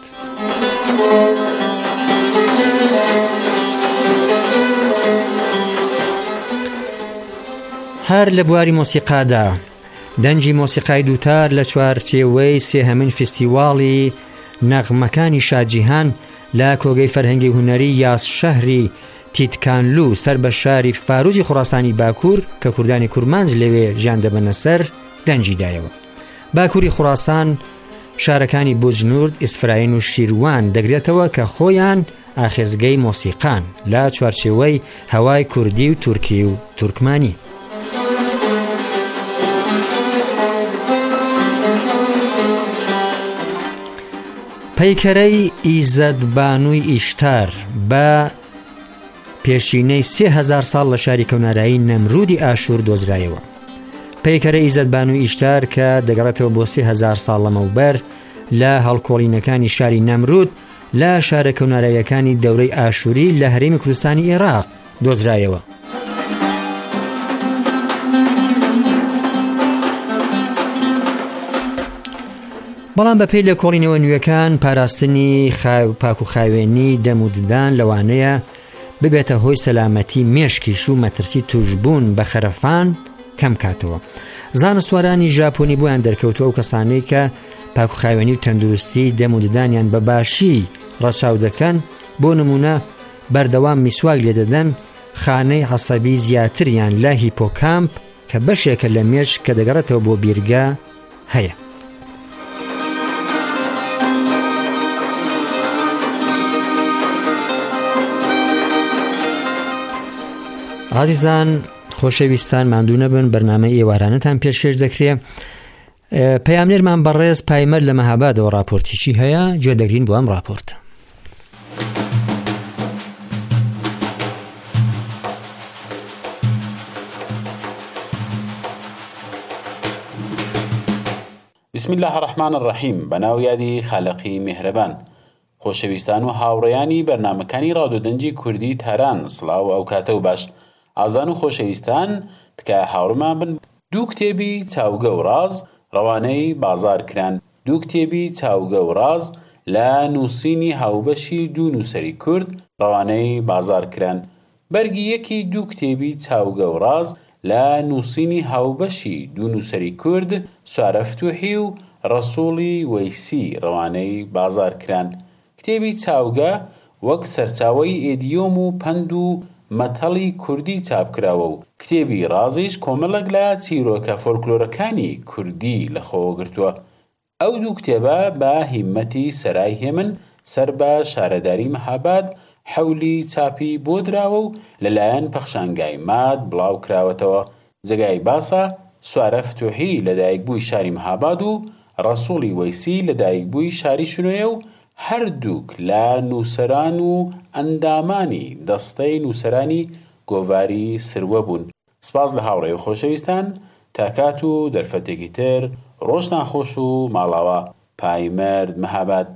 هەر لە بواری مۆسیقادا دەنجی مۆسیقای دووتار لە چوارچێوەی سێهەمین فستیواڵی نەغمەکانی شاجیهان لە کۆگەی فەرهەنگی هونەری یاس شەهری تیتکانلو سەر بە شاری فاروجی خوڕاسانی باکوور کە کوردانی کورمانج لەوێ ژیان دەبەنە سەر دەنجی دایەوە. باکووری خوڕاسان شارەکانی بوجنورد، ئیسفراین و شیروان دەگرێتەوە کە خۆیان ئاخێزگەی مۆسیقان لە چوارچێوەی هەوای کوردی و تورکی و تورکمانی. پەیکەرەی ئیزەدبانووی ئیشتار بە پێشینەی 3000 ساڵ لە شاری کەونارایی نەمرودی ئاشور دۆزرایەوە. پەیکەرە ئیزەدبانووی ئیشتار کە دەگەڕێتەوە بۆ 3000 ساڵ لەمەوبەر لە هەڵکۆڵینەکانی شاری نەمرود لە شارە کەوناراییەکانی دەورەی ئاشووری لە هەرێمی کوردستانی عێراق دۆزرایەوە. بەڵام بەپێی لە کۆڵینەوە نوێەکان پاراستنی پاک و خاوێنی دەم و ددان لەوانەیە ببێتە هۆی سەلامەتی مێشکیش و مەترسی توشبوون بە خەرەفان کەم کاتەوە. زانستوارانی ژاپۆنی بۆیان دەرکەوتووە و کەسانەی کە پاک و خاوێنی و تەندروستی دەم و ددانیان بە باشی ڕەچاو دەکەن، بۆ نمونە بەردەوام میسواک لێدەدەن، خانەی عەسەبی زیاتریان لە هیپۆکامپ کە بەشێکە لە مێش کە دەگەڕێتەوە بۆ بیرگە هەیە. عزیزان خۆشەویستان، ماندوو نەبن، بەرنامەی ئێوارانەتان پێشکەش دەکرێت. پەیامنێرمان بەڕێز پایمەر لە مەهابادەوە راپۆرتێکی هەیە، گوێ دەگرین بۆ ئەم راپۆرتە. بسم الله الرحمن الرحیم. بەناو یادی خالقی میهرەبان. خۆشەویستان و هاوڕێیانی بەرنامەکانی ڕادیۆدەنجی کوردی تاران، سڵاو ئەو کاتە و باش. ئازان و خۆشەویستان، تکایە هاوڕێمان بن. دوو کتێبی چاوگە و ڕاز ڕەوانەی بازار کران. دوو کتێبی چاوگە و ڕاز لە نووسینی هاوبەشی دوو نووسەری کورد ڕەوانەی بازار کران. بەرگی یەکی دوو کتێبی چاوگە و ڕاز لە نووسینی هاوبەشی دوو نووسەری کورد سوارە فتوحی و ڕەسوڵی وەیسی ڕەوانەی بازار کران. کتێبی چاوگە وەک سەرچاوەی ئێدیۆم و پەند و مەتەڵی کوردی چاپکراوە و کتێبی ڕازیش کۆمەڵێک لە چیرۆکە فۆلکلۆرەکانی کوردی لەخۆوە گرتووە. ئەو دوو کتێبە بە هیممەتی سەرای هێمن سەر بە شارەداری مەهاباد حەولی چاپی بۆ دراوە و لەلایەن پەخشانگای ماد بڵاو کراوەتەوە. جێگای باسە سوارە فتوحی لەدایکبووی شاری مەهاباد و ڕەسوڵی وەیسی لەدایکبووی شاری شنوێیە و هەردووک لە نووسەران و ئەندامانی دەستەی نووسەرانی گۆڤاری سروە بوون. سپاس لە هاوڕێی و خۆشەویستان، تاکات و دەرفەتێکی تر، ڕۆژتان خۆش و ماڵاوە. پایمەرد مەهاباد.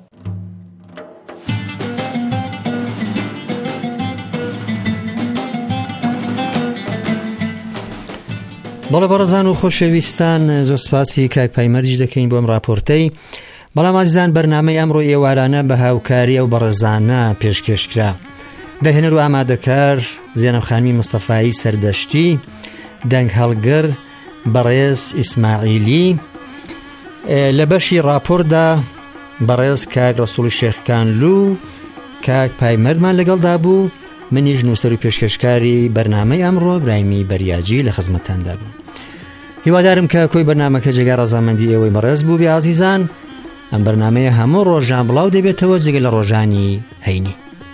بەڵێ بەڕێزان و خۆشەویستان، زۆر سپاسی کاک پایمەرج دەکەین بۆ ئەم راپۆرتەی. بەڵام ئازیزان، بەرنامەی ئەمڕۆ ئێوارانە بە هاوکاری و بەڕێزانە پێشکەشکرا. دەرهێنەر و ئامادەکار زێنەب خانمی مستەفایی سەردەشتی، دەنگ هەڵگر بەڕێز ئیسماعیلی، لە بەشی راپۆردا بەڕێز کاک ڕەسوڵی شێخکانلو، کاک پایمەردمان لەگەڵدا بوو. منیش نووسەر و پێشکەشکاری بەرنامەی ئەمڕۆ برایمی بەریاجی لە خزمەتتاندا بوو. هیوادارم کە کۆی بەرنامەکە جێگا ڕەزامەندی ئێوەی بەڕێز بوو. بێ ئازیزان، ئەم بەرنامەیە هەموو ڕۆژان بڵاو دەبێتەوە جگە لە ڕۆژانی هەینی.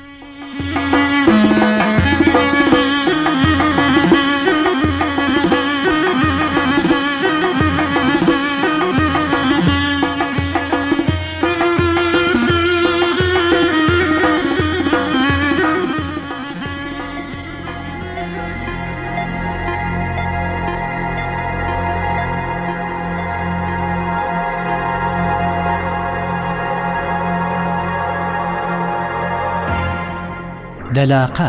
دەلاقە.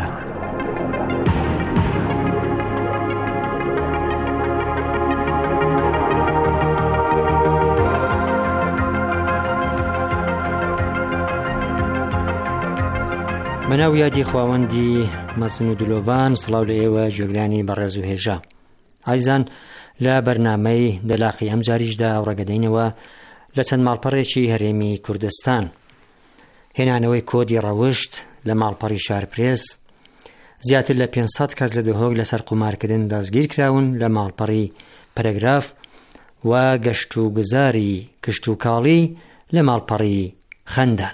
بەناو یادی خواوەندی مەسن و دلۆڤان، سڵاو لە ئێوە گوێگرانی بەڕێز و هێژە. عزیزان، لە بەرنامەی دەلاقی ئەم جاریشدا ڕەگەدەینەوە لە چەند ماڵپەڕێکی هەرێمی کوردستان، هێنانەوەی کۆدی ڕەوشت لە ماڵپەڕی شارپرێس، زیاتر لە 500 کەس لە دهۆک لەسەر قومارکردن دەستگیر کراون لە ماڵپەڕی پەرەگراف و گەشت و گزاری کشت و کاڵی لە ماڵپەڕی خەندان.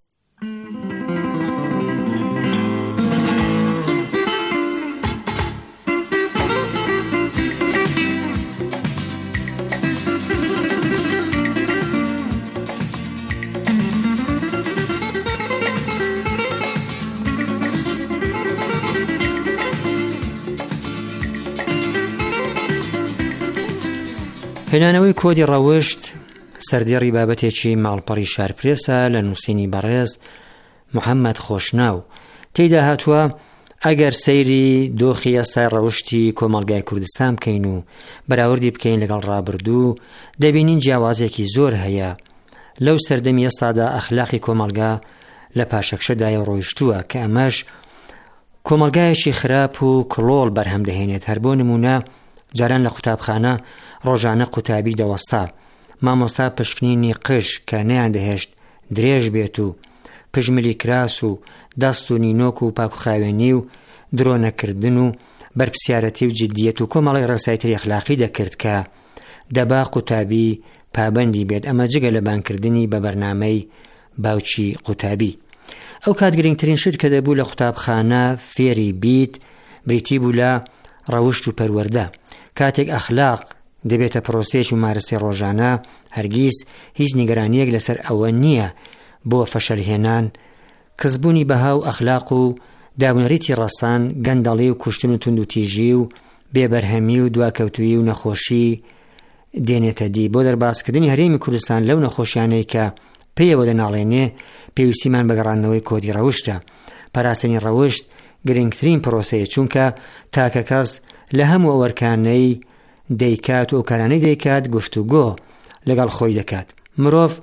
هێنانەوەی کۆدی ڕەوشت سەردێڕی بابەتێکی ماڵپەڕی شارپرێسە لە نووسینی بەڕێز محەممەد خۆشناو. تێیدا هاتووە ئەگەر سەیری دۆخی ئێستای ڕەوشتی کۆمەڵگای کوردستان بکەین و بەراوردی بکەین لەگەڵ ڕابردوو، دەبینین جیاوازێکی زۆر هەیە. لەو سەردەمی ئێستادا ئەخلاقی کۆمەڵگا لە پاشەکشەدای ڕۆیشتووە کە ئەمەش کۆمەڵگایەکی خراپ و کڵۆڵ بەرهەم دەهێنێت. هەر بۆ نمونە جاران لە قوتابخانە ڕۆژانە قوتابی دەوەستا، مامۆستا پشکنینی قش کە نەیان دەهێشت درێژ بێت و پژملی کراس و دەست و نینۆک و پاکوخاوێنی و درۆنەکردن و بەرپسیارەتی و جدیەت و کۆمەڵی ڕێسایتری ئەخلاقی دەکرد کە دەبا قوتابی پابەندی بێت. ئەمە جگە لە بانکردنی بە بەرنامەی باوکی قوتابی. ئەو کات گرنگترین شت کە دەبوو لە قوتابخانە فێری بیت بریتی بوو لە ڕەوشت و پەروەردە. کاتێک ئەخلاق دەبێتە پرۆسەیەکی مارسی ڕۆژانە، هەرگیز هیچ نیگەرانیەک لەسەر ئەوە نییە بۆ فەشەلهێنان، کەسبوونی بەها و ئەخلاق و دابنەریتی ڕەسان، گەندەڵی و کوشتن و تند و تیژی و بێبەرهەمی و دواکەوتویی و نەخۆشی دێنێتە دی. بۆ دەرباسکردنی هەرێمی کوردستان لەو نەخۆشیانەی کە پێیەوە دەناڵێنێ، پێویستیمان بەگەڕاندنەوەی کۆدی ڕەوشتە. پاراستنی ڕەوشت گرنگترین پرۆسەیە، چونکە تاکە کەس لە هەموو ئەوەرکانەی دەیکات و کارانەی دەیکات گفتوگۆ لەگەڵ خۆی دەکات. مرۆڤ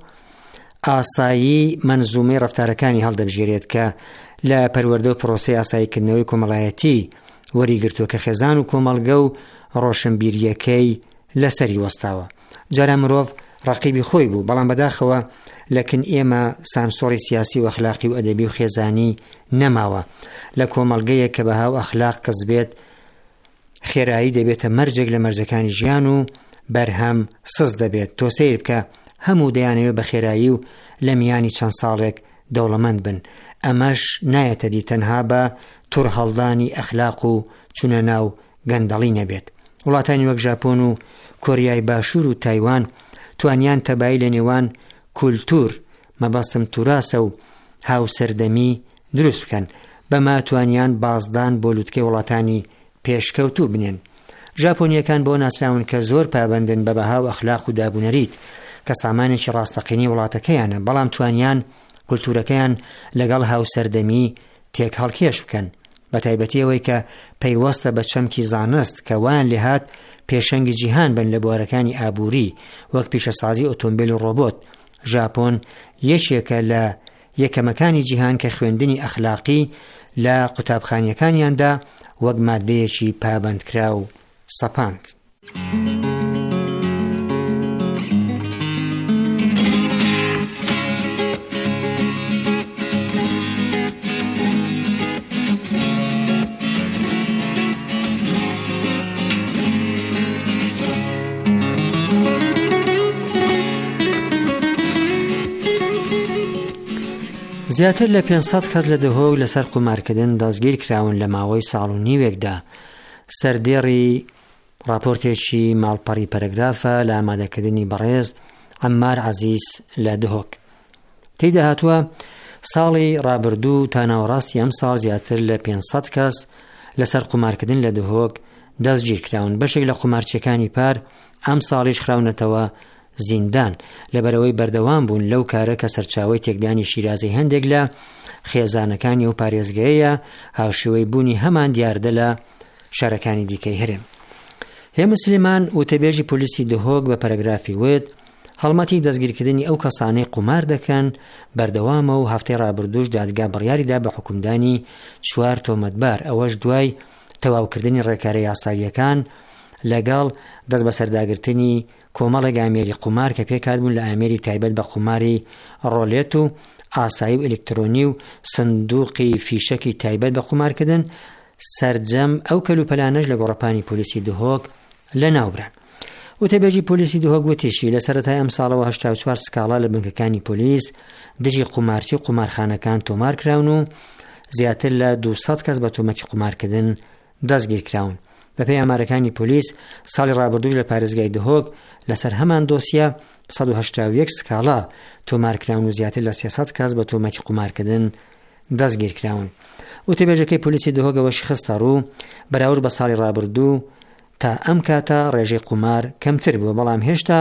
ئاسایی منزومەی ڕەفتارەکانی هەڵدەبژێرێت کە لە پەروەردە و پرۆسەی ئاساییکردنەوەی کۆمەڵایەتی وەریگرتووە کە خێزان و کۆمەڵگە و ڕۆشنبیریەکەی لەسەری وەستاوە. جارە مرۆڤ ڕەقیبی خۆی بوو، بەڵام بەداخەوە لەکن ئێمە سانسۆری سیاسی و ئەخلاقی و ئەدەبی و خێزانی نەماوە. لە کۆمەڵگەیەک کە بەها و ئەخلاق کەس بێت، خێرایی دەبێتە مەرجێک لە مەرجەکانی ژیان و بەرهەم سز دەبێت. تۆ سیر بکە، هەموو دەیانەوێت بە خێرایی و لە میانی چەند ساڵێک دەوڵەمەند بن. ئەمەش نایەتە دی تەنها بە توڕ هەڵدانی ئەخلاق و چونە ناو گەندەڵی نەبێت. وڵاتانی وەک ژاپۆن و کۆریای باشوور و تایوان توانیان تەبایی لە نێوان کولتور، مەبەستم توراسە و هاوسەردەمی دروست بکەن، بەما توانیان بازدان بۆ لوتکەی وڵاتانی پێشکەوتوو بنێن. ژاپۆنیەکان بۆ ناسراون کە زۆر پابەندن بە بەها و ئەخلاق و دابوونەریت کە سامانێکی ڕاستەقینی وڵاتەکەیانە، بەڵام توانیان کولتورەکەیان لەگەڵ هاوسەردەمی تێک هەڵکێش بکەن، بە تایبەتی ئەوەی کە پەیوەستە بە چەمکی زانست کە وان لێهات پێشەنگی جیهان بن لە بوارەکانی ئابووری وەک پیشەسازی ئۆتۆمبیل و ڕۆبۆت. ژاپۆن یەکێکە لە یەکەمەکانی جیهان کە خوێندنی ئەخلاقی لە قوتابخانیەکانیاندا وەک مادەیەکی پابندکرا و سەپاند. زیاتر لە 500 کەس لە دهۆک لەسەر قومارکردن دەستگیر کراون لە ماوەی ساڵ و نیوێکدا. سەردێڕی راپۆرتێکی ماڵپەڕی پەرەگرافە لە ئامادەکردنی بەڕێز عەمار عەزیز لە دهۆک. تێیدا هاتووە ساڵی ڕابردوو تا ناوەڕاستی ئەم ساڵ زیاتر لە 500 کەس لەسەر قومارکردن لە دهۆک دەستگیر کراون. بەشێک لە قومارچیەکانی پار ئەم ساڵیش خراونەتەوە زیندان لەبەرەوەی بەردەوام بوون لەو کارە کە سەرچاوەی تێکدانی شیرازی هەندێک لە خێزانەکانی و پارێزگاییە، هاوشێوەی بوونی هەمان دیاردە لە شارەکانی دیکەی هەرێم. هێمە سلێمان وتەبێژی پۆلیسی دهۆک بە پەرەگرافی وت هەڵمەتی دەستگیرکردنی ئەو کەسانەی قومار دەکەن بەردەوامە و هەفتەی ڕابردووش دادگا بڕیاریدا بە حکومدانی 4 تۆمەتبار، ئەوەش دوای تەواوکردنی ڕێکارە یاساییەکان لەگەڵ دەست بە سەرداگرتنی کۆمەڵێک ئامێری قومار کە پێکات بوون لە ئامێری تایبەت بە قوماری ڕۆلێت و ئاسایی و ئەلکترۆنی و سندوقی فیشەکی تایبەت بە قومارکردن سەرجەم ئەو کەلوپەلانەش لە گۆڕەپانی پۆلیسی دهۆک لە ناوبران. وتەبێژی پۆلیسی دهۆک گوتیشی لە سەرەتای ئەم ساڵەوە 84 سکاڵا لە بنکەکانی پۆلیس دژی قومارچی و قومارخانەکان تۆمار کراون و زیاتر لە 200 کەس بە تۆمەتی قومارکردن دەستگیر کراون. بەپێی ئامارەکانی پۆلیس ساڵی ڕابردووش لە پارێزگای دهۆک لەسەر هەمان دۆسیە 181 سکاڵا تۆمارکراون و زیاتر لە 300 کەس بە تۆمەتی قومارکردن دەستگیر کراون. وتەبێژەکەی پۆلیسی دهۆکەوەشی خستە ڕوو بەراورد بە ساڵی ڕابردوو تا ئەم کاتە ڕێژەی قومار کەمتر بووە، بەڵام هێشتا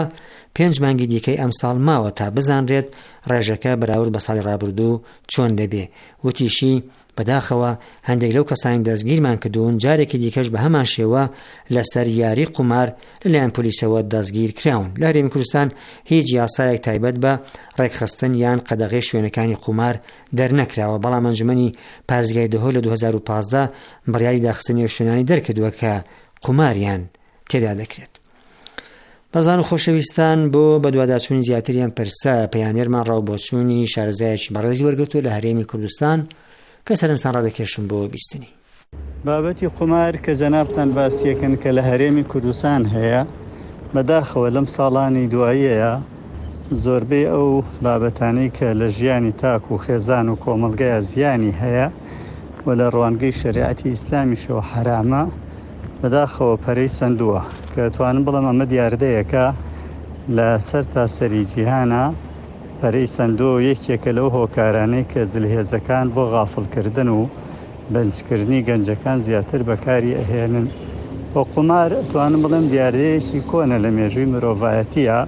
5 مانگی دیکەی ئەم ساڵ ماوە تا بزانرێت ڕێژەکە بەراورد بە ساڵی ڕابردوو چۆن دەبێ. وتیشی بەداخەوە هەندێک لەو کەسانی دەستگیرمان کردوون جارێکی دیکەش بە هەمان شێوە لەسەر یاری قومار لەلایەن پۆلیسەوە دەستگیر کراون. لە هەرێمی کوردستان هیچ یاسایەک تایبەت بە ڕێکخستن یان قەدەغەی شوێنەکانی قومار دەرنەکراوە، بەڵام ئەنجومەنی پارێزگای دهۆک لە 2015 بڕیاری داخستنی شوێنانی دەرکردووە کە قوماریان تێدا دەکرێت. بەزان و خۆشەویستان بۆ بەدواداچوونی زیاتریان پرسە پەیامێرمان ڕاوبۆچوونی شارەزایەکی بەڕێزی وەرگرتووە لە هەرێمی کوردستان کە سەرنجان ڕادەکێشم بۆ بیستنی. بابەتی قومار کە جەنابتان باسیەکەن کە لە هەرێمی کوردستان هەیە، بەداخەوە لەم ساڵانی دواییەیە زۆربەی ئەو بابەتانەی کە لە ژیانی تاک و خێزان و کۆمەڵگەیە زیانی هەیە و لە ڕوانگەی شەریعەتی ئیسلامیشەوە حرامە بەداخەوە پەرەی سندووە، کە توانم بڵم ئەمە دیاردەیەکە لە سەر تا سەری جیهانە پەرەی سندوو یەکێکە لەو هۆکارانەی کە زلهێزەکان بۆ غافڵکردن و بەنجکردنی گەنجەکان زیاتر بەکاری ئەهێنن. بۆ قومار توانم بڵم دیاردەیەکی کۆنە لە مێژووی مرۆڤایەتیە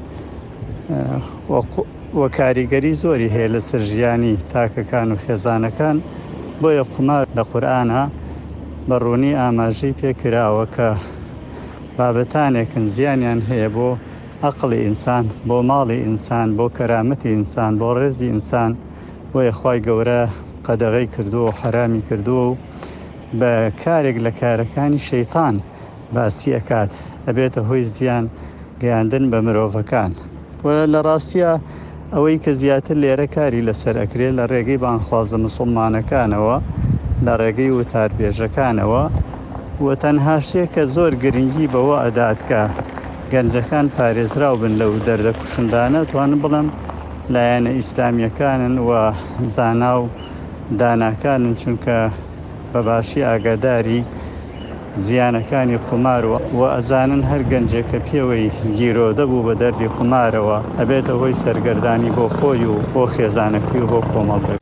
و کاریگەری زۆری هەیە لەسەر ژیانی تاکەکان و خێزانەکان. بۆیە قومار لە قورئانە بەڕوونی ئاماژەی پێکراوە کە بابەتانێکن زیانیان هەیە بۆ عەقڵی ئینسان، بۆ ماڵی ئینسان، بۆ کەرامەتی ئینسان، بۆ ڕێزی ئینسان. بۆیە خوای گەورە قەدەغەی کردووە و حرامی کردووە و بە کارێک لە کارەکانی شەیطان باسی ئەکات ئەبێتە هۆی زیان گەیاندن بە مرۆڤەکان. و لە ڕاستیە ئەوەی کە زیاتر لێرە کاری لەسەر ئەکرێت لە ڕێگەی بانخوازە موسڵمانەکانەوە، لە ڕێگەی وتاربێژەکانەوە، و تەنها شتێکە زۆر گرنگی بەوە ئەدات کە گەنجەکان پارێزراو بن لەو دەردە کوشندانە. توانم بڵم لایەنە ئیسلامیەکانن و زانا و داناکانن، چونکە بەباشی ئاگاداری زیانەکانی قومار و ئەزانن هەر گەنجێکە پێوەی گیرۆدە بوو بە دەردی قومارەوە ئەبێتە هۆی سەرگەردانی بۆ خۆی و بۆ خێزانەکەی و بۆ کۆمەڵگە.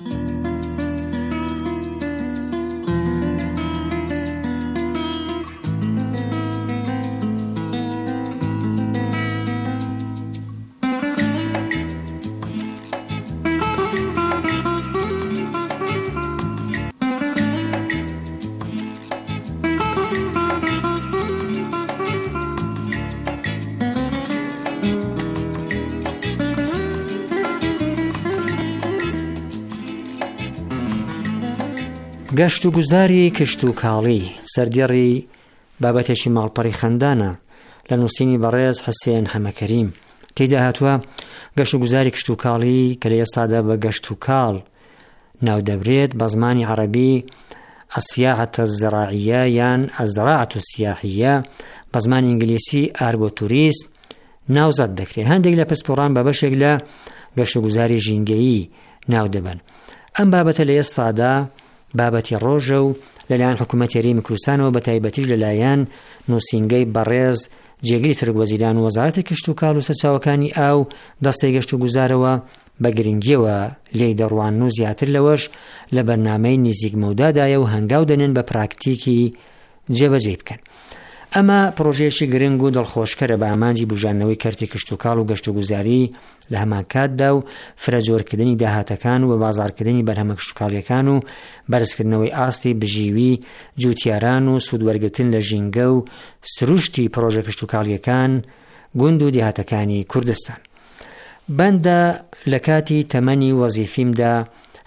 گەشت و گوزاری کشت و کاڵی سەردێڕی بابەتێکی ماڵپەڕی خەندانە لە نووسینی بەڕێز حسێن حەمەکەریم. تێیدا هاتووە گەشت و گوزاری کشت و کاڵی کە لە ئێستادا بە گەشت و کاڵ ناو دەبرێت بە زمانی عەرەبی ئەسیاحەتە زەراعیە یان ئەزەراعەت و سیاحیە، بە زمانی ئینگلیسی ئارگۆتوریسم ناوزەت دەکرێت. هەندێک لە پسپۆڕان بە بەشێک لە گەشت و گوزاری ژینگەیی ناو دەبن. ئەم بابەتە لە ئێستادا بابەتی ڕۆژە و لەلایەن حکوومەتی هەرێمی کوردستانەوە بە تایبەتیش لەلایەن نووسینگەی بەڕێز جێگیری سەرۆکوەزیران و وەزارەتی کشت و کاڵ و سەرچاوەکانی ئاو دەستەی گەشت و گوزارەوە بە گرنگیەوە لێی دەڕوان و زیاتر لەوەش لە بەرنامەی نزیک مەودادایە و هەنگاو دەنێن بە پراکتیکی جێبەجێ بکەن. ئەمە پرۆژەیەکی گرنگ و دڵخۆشکەرە بە ئامانجی بژانەوەی کەرتی کشت و کاڵ و گەشت و گوزاری لە هەمان کاتدا و فرەجۆرکردنی داهاتەکان و بازارکردنی بەرهەمە کشت و کاڵیەکان و بەرزکردنەوەی ئاستی بژیوی جوتیاران و سوودوەرگرتن لە ژینگە و سروشتی پرۆژە کشت و کاڵیەکان گوند و دێهاتەکانی کوردستان. بەندە لە کاتی تەمەنی وەزیفیمدا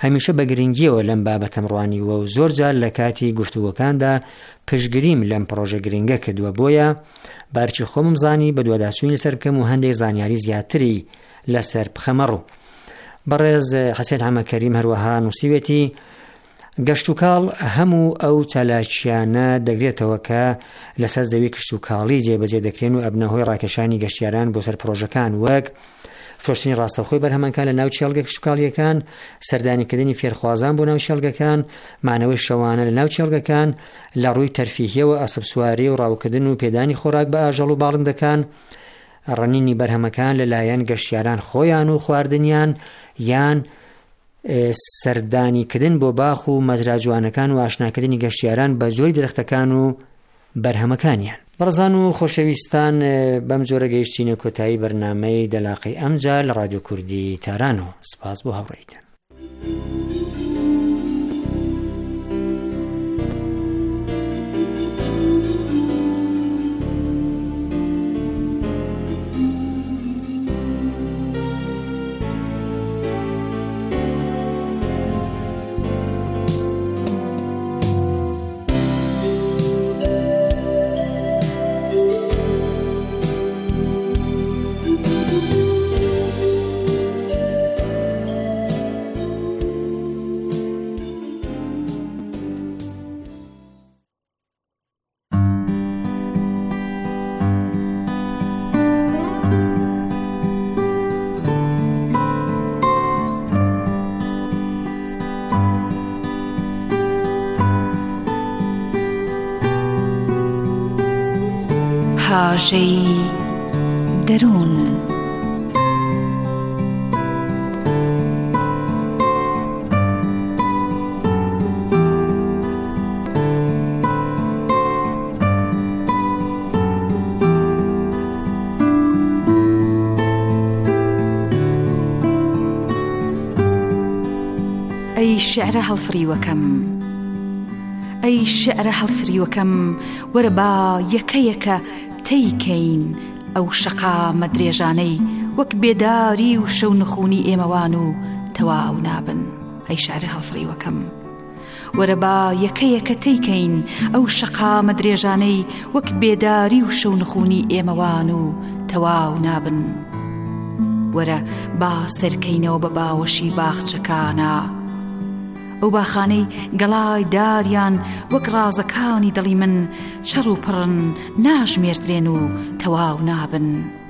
هەمیشە بە گرنگیەوە لەم بابەتەم ڕوانیوە و زۆر جار لە کاتی گفتوگۆکاندا پشتگریم لەم پرۆژە گرنگە کردووە. بۆیە بارچی خۆمم زانی بە دوواداچووی لەسەر بکەم و هەندێک زانیاری زیاتری لەسەر بخەمەڕوو. بەڕێز حەسێن حەمەکەریم هەروەها نووسیوێتی گەشت و کاڵ هەموو ئەو چالاکیانە دەگرێتەوە کە لەسەر زەوی کشت و کاڵی جێبەجێ دەکرێن و ئەبنەهۆی ڕاکێشانی گەشتیاران بۆ سەر پرۆژەکان، وەک فرۆشتنی ڕاستەوخۆی بەرهەمەکان لە ناو چێڵگە کشت و کاڵیەکان، سەردانیکردنی فێرخوازان بۆ ناو چێڵگەکان، مانەوەی شەوانە لە ناو چێڵگەکان، لە ڕووی تەرفیهیەوە ئەسپ سواری و ڕاوکردن و پێدانی خۆراک بە ئاژەڵ و باڵندەکان، ڕەنینی بەرهەمەکان لەلایەن گەشتیاران خۆیان و خواردنیان یان سەردانیکردن بۆ باخ و مەزرا جوانەکان و ئاشناکردنی گەشتیاران بە زۆری درەختەکان و بەرهەمەکانیان. بەڕێزان و خۆشەویستان، بەم جۆرە گەیشتینە کۆتایی بەرنامەی دەلاقەی ئەمجار لە ڕادیۆ کوردی تارانەوە. سپاس بۆ هاوڕێیتان. هاژەی دەروون. ئەی شعرە هەڵفریوەکەم، ئەی شعرە هەڵفریوەکەم، وەرە با یەکە تەیکەین ئەو شەقامە درێژانەی وەک بێداری و شەو نخونی ئێمەوان و تەواو نابن. ئەی شعرە هەڵفریوەکەم، وەرە با یەکە تەیکەین ئەو شەقامە درێژانەی وەک بێداری و شەو نخونی ئێمەوان و تەواو نابن. وەرە با سەرکەینەوە بە باوەشی باخچەکانە، ئەو باخانەی گەڵای داریان وەک ڕازەکانی دڵی من چەڕ و پڕن ناژمێردرێن و تەواو نابن.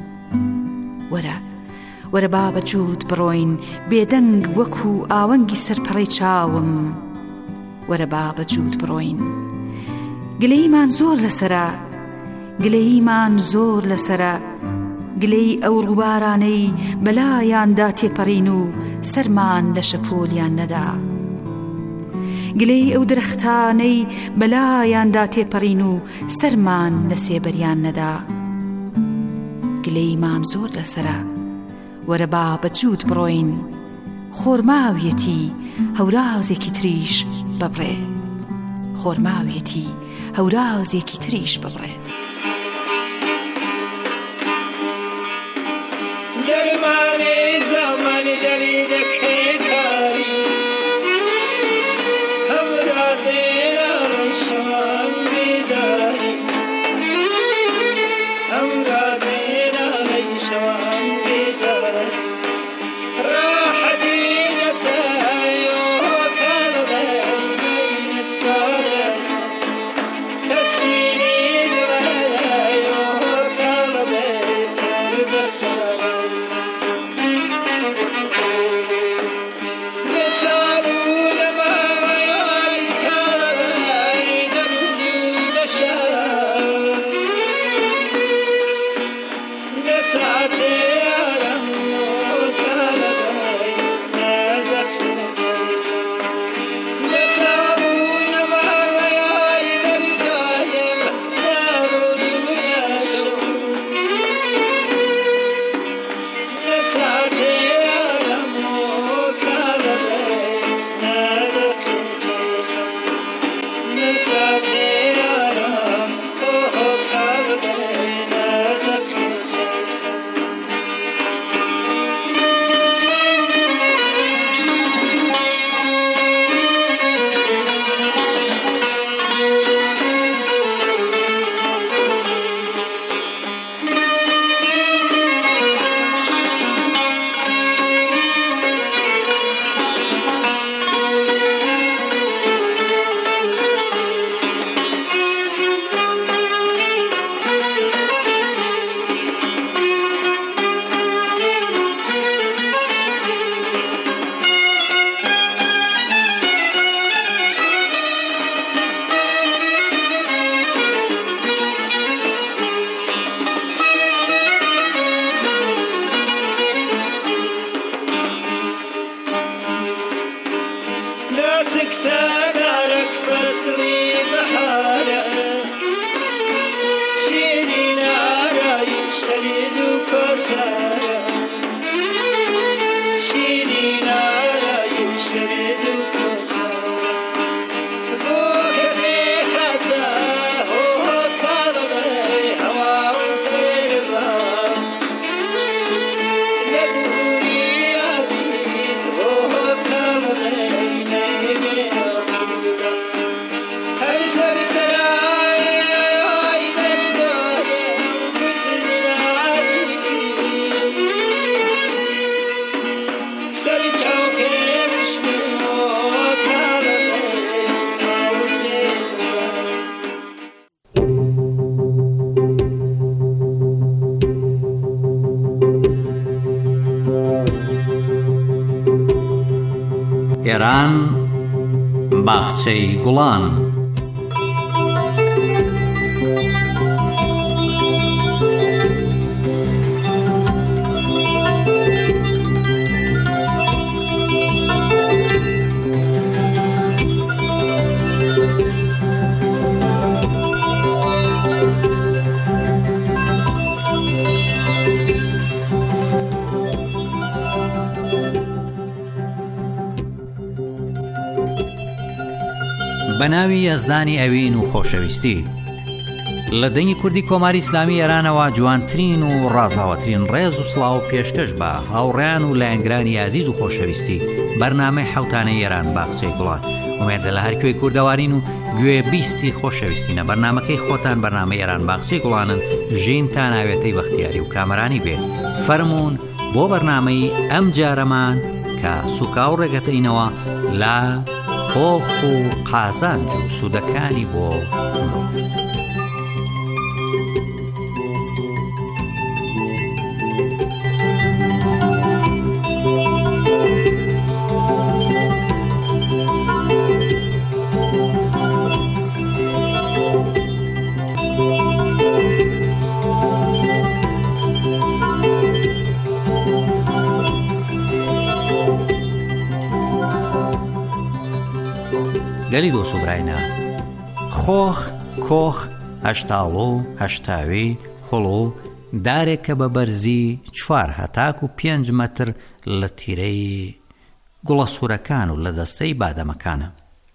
وەرە با بەجوود بڕۆین بێدەنگ وەکو ئاوەنگی سەرپەڕەی چاوم. وەرە با بەجوود بڕۆین، گلەیمان زۆر لەسەرە، گلەیمان زۆر لەسەرە، گلەی ئەو ڕووبارانەی بەلایاندا تێپەڕین و سەرمان لە شەپۆلیان نەدا، گلەی ئەو درەختانەی بەلایاندا تێپەڕین و سەرمان لە سێبەریان نەدا. گلەیمان زۆر لەسەرە، وەرە با بەجوود بڕۆین، خۆرماویەتی هەورازێکی تریش ببڕێ، خۆرماویەتی هەورازێکی تریش ببڕێ. تسميني ئێران باخچەی گوڵان. بەناوی یەزدانی ئەوین و خۆشەویستی لە دەنگی کوردی کۆماری ئیسلامی ئێرانەوە جوانترین و ڕازاوەترین ڕێز و سڵاو پێشکەش بە هاوڕێیان و لایەنگرانی عەزیز و خۆشەویستی بەرنامەی حەوتانەی ئێران باخچەی گوڵان. ئومێدە لە هەرکوێی کوردەوارین و گوێ بیستی خۆشەویستینە بەرنامەکەی خۆتان بەرنامەی ئێران باخچەی گوڵانن ژینتان ئاوێتەی بەختیاری و کامەرانی بێت. فەرمونون بۆ بەرنامەی ئەم جارەمان کە سوکاو ڕێگەتەینەوە لە خۆخ و قازانج و سوودەکانی بۆ مرۆڤ. گەلی دۆست و براینە خۆخ کۆخ هەشتاڵۆ هەشتاوی هۆڵۆ دارێکە بە بەرزی 4 هەتاک و 5 مەتر لە تیرەی گوڵە سوورەکان و لە دەستەی بادەمەکانە.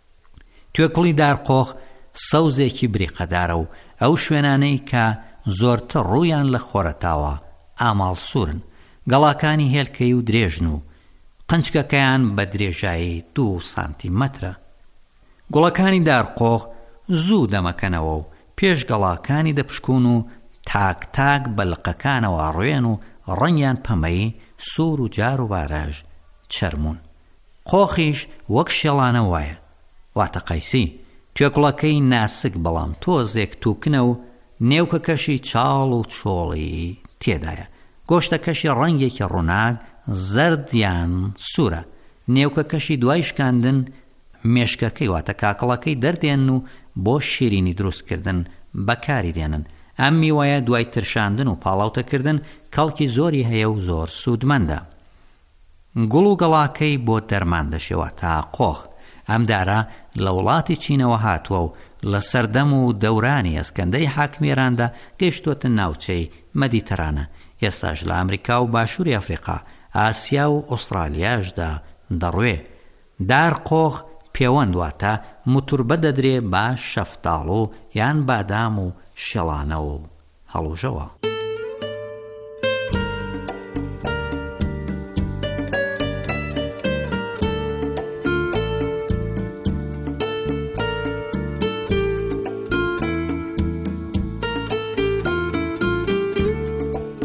توێکڵی دارقۆخ سەوزێکی بریقەدارە و ئەو شوێنانەی کە زۆرتر ڕوویان لە خۆرەتاوە ئاماڵ سوورن، گەڵاکانی هێلکەی و درێژن و قنچکەکەیان بە درێژایی 2 سانتیمەترە. گوڵەکانی دارقۆخ زوو دەمەکەنەوە و پێش گەڵاکانی دەپشکون و تاک تاک بەلقەکانەوە ڕوێن و ڕەنگیان پەمەی سوور و جار و باراژ چەرمون. قۆخیش وەک شێڵانە وایە، واتە قەیسی توێکڵەکەی ناسک بەڵام تۆزێک تووکنە و نێوکەکەشی چاڵ و چۆڵی تێدایە. گۆشتەکەشی ڕەنگێکی ڕووناک زەردیان سوورە. نێوکەکەشی دوای شکاندن مێشکەکەی واتە کاکڵەکەی دەردێن و بۆ شیرینی دروستکردن بەکاری دێنن. ئەم میوەیە دوای ترشاندن و پاڵاوتەکردن کەڵکی زۆری هەیە و زۆر سوودمەندە. گوڵ و گەڵاکەی بۆ دەرمان دەشێوە تا قۆخ. ئەم دارە لە وڵاتی چینەوە هاتووە و لە سەردەم و دەورانی ئەسکەندەی حاکمیێراندا گەیشتۆتە ناوچەی مەدیتەرانە. ئێستاش لە ئەمریکا و باشووری ئەفریقا، ئاسیا و ئوسترالیاشدا دەڕوێ. دارقۆخ پەیوەند واتە موتوربە دەدرێ بە شەفتاڵ و یان بادام و شێڵانە و هەڵوژەوە.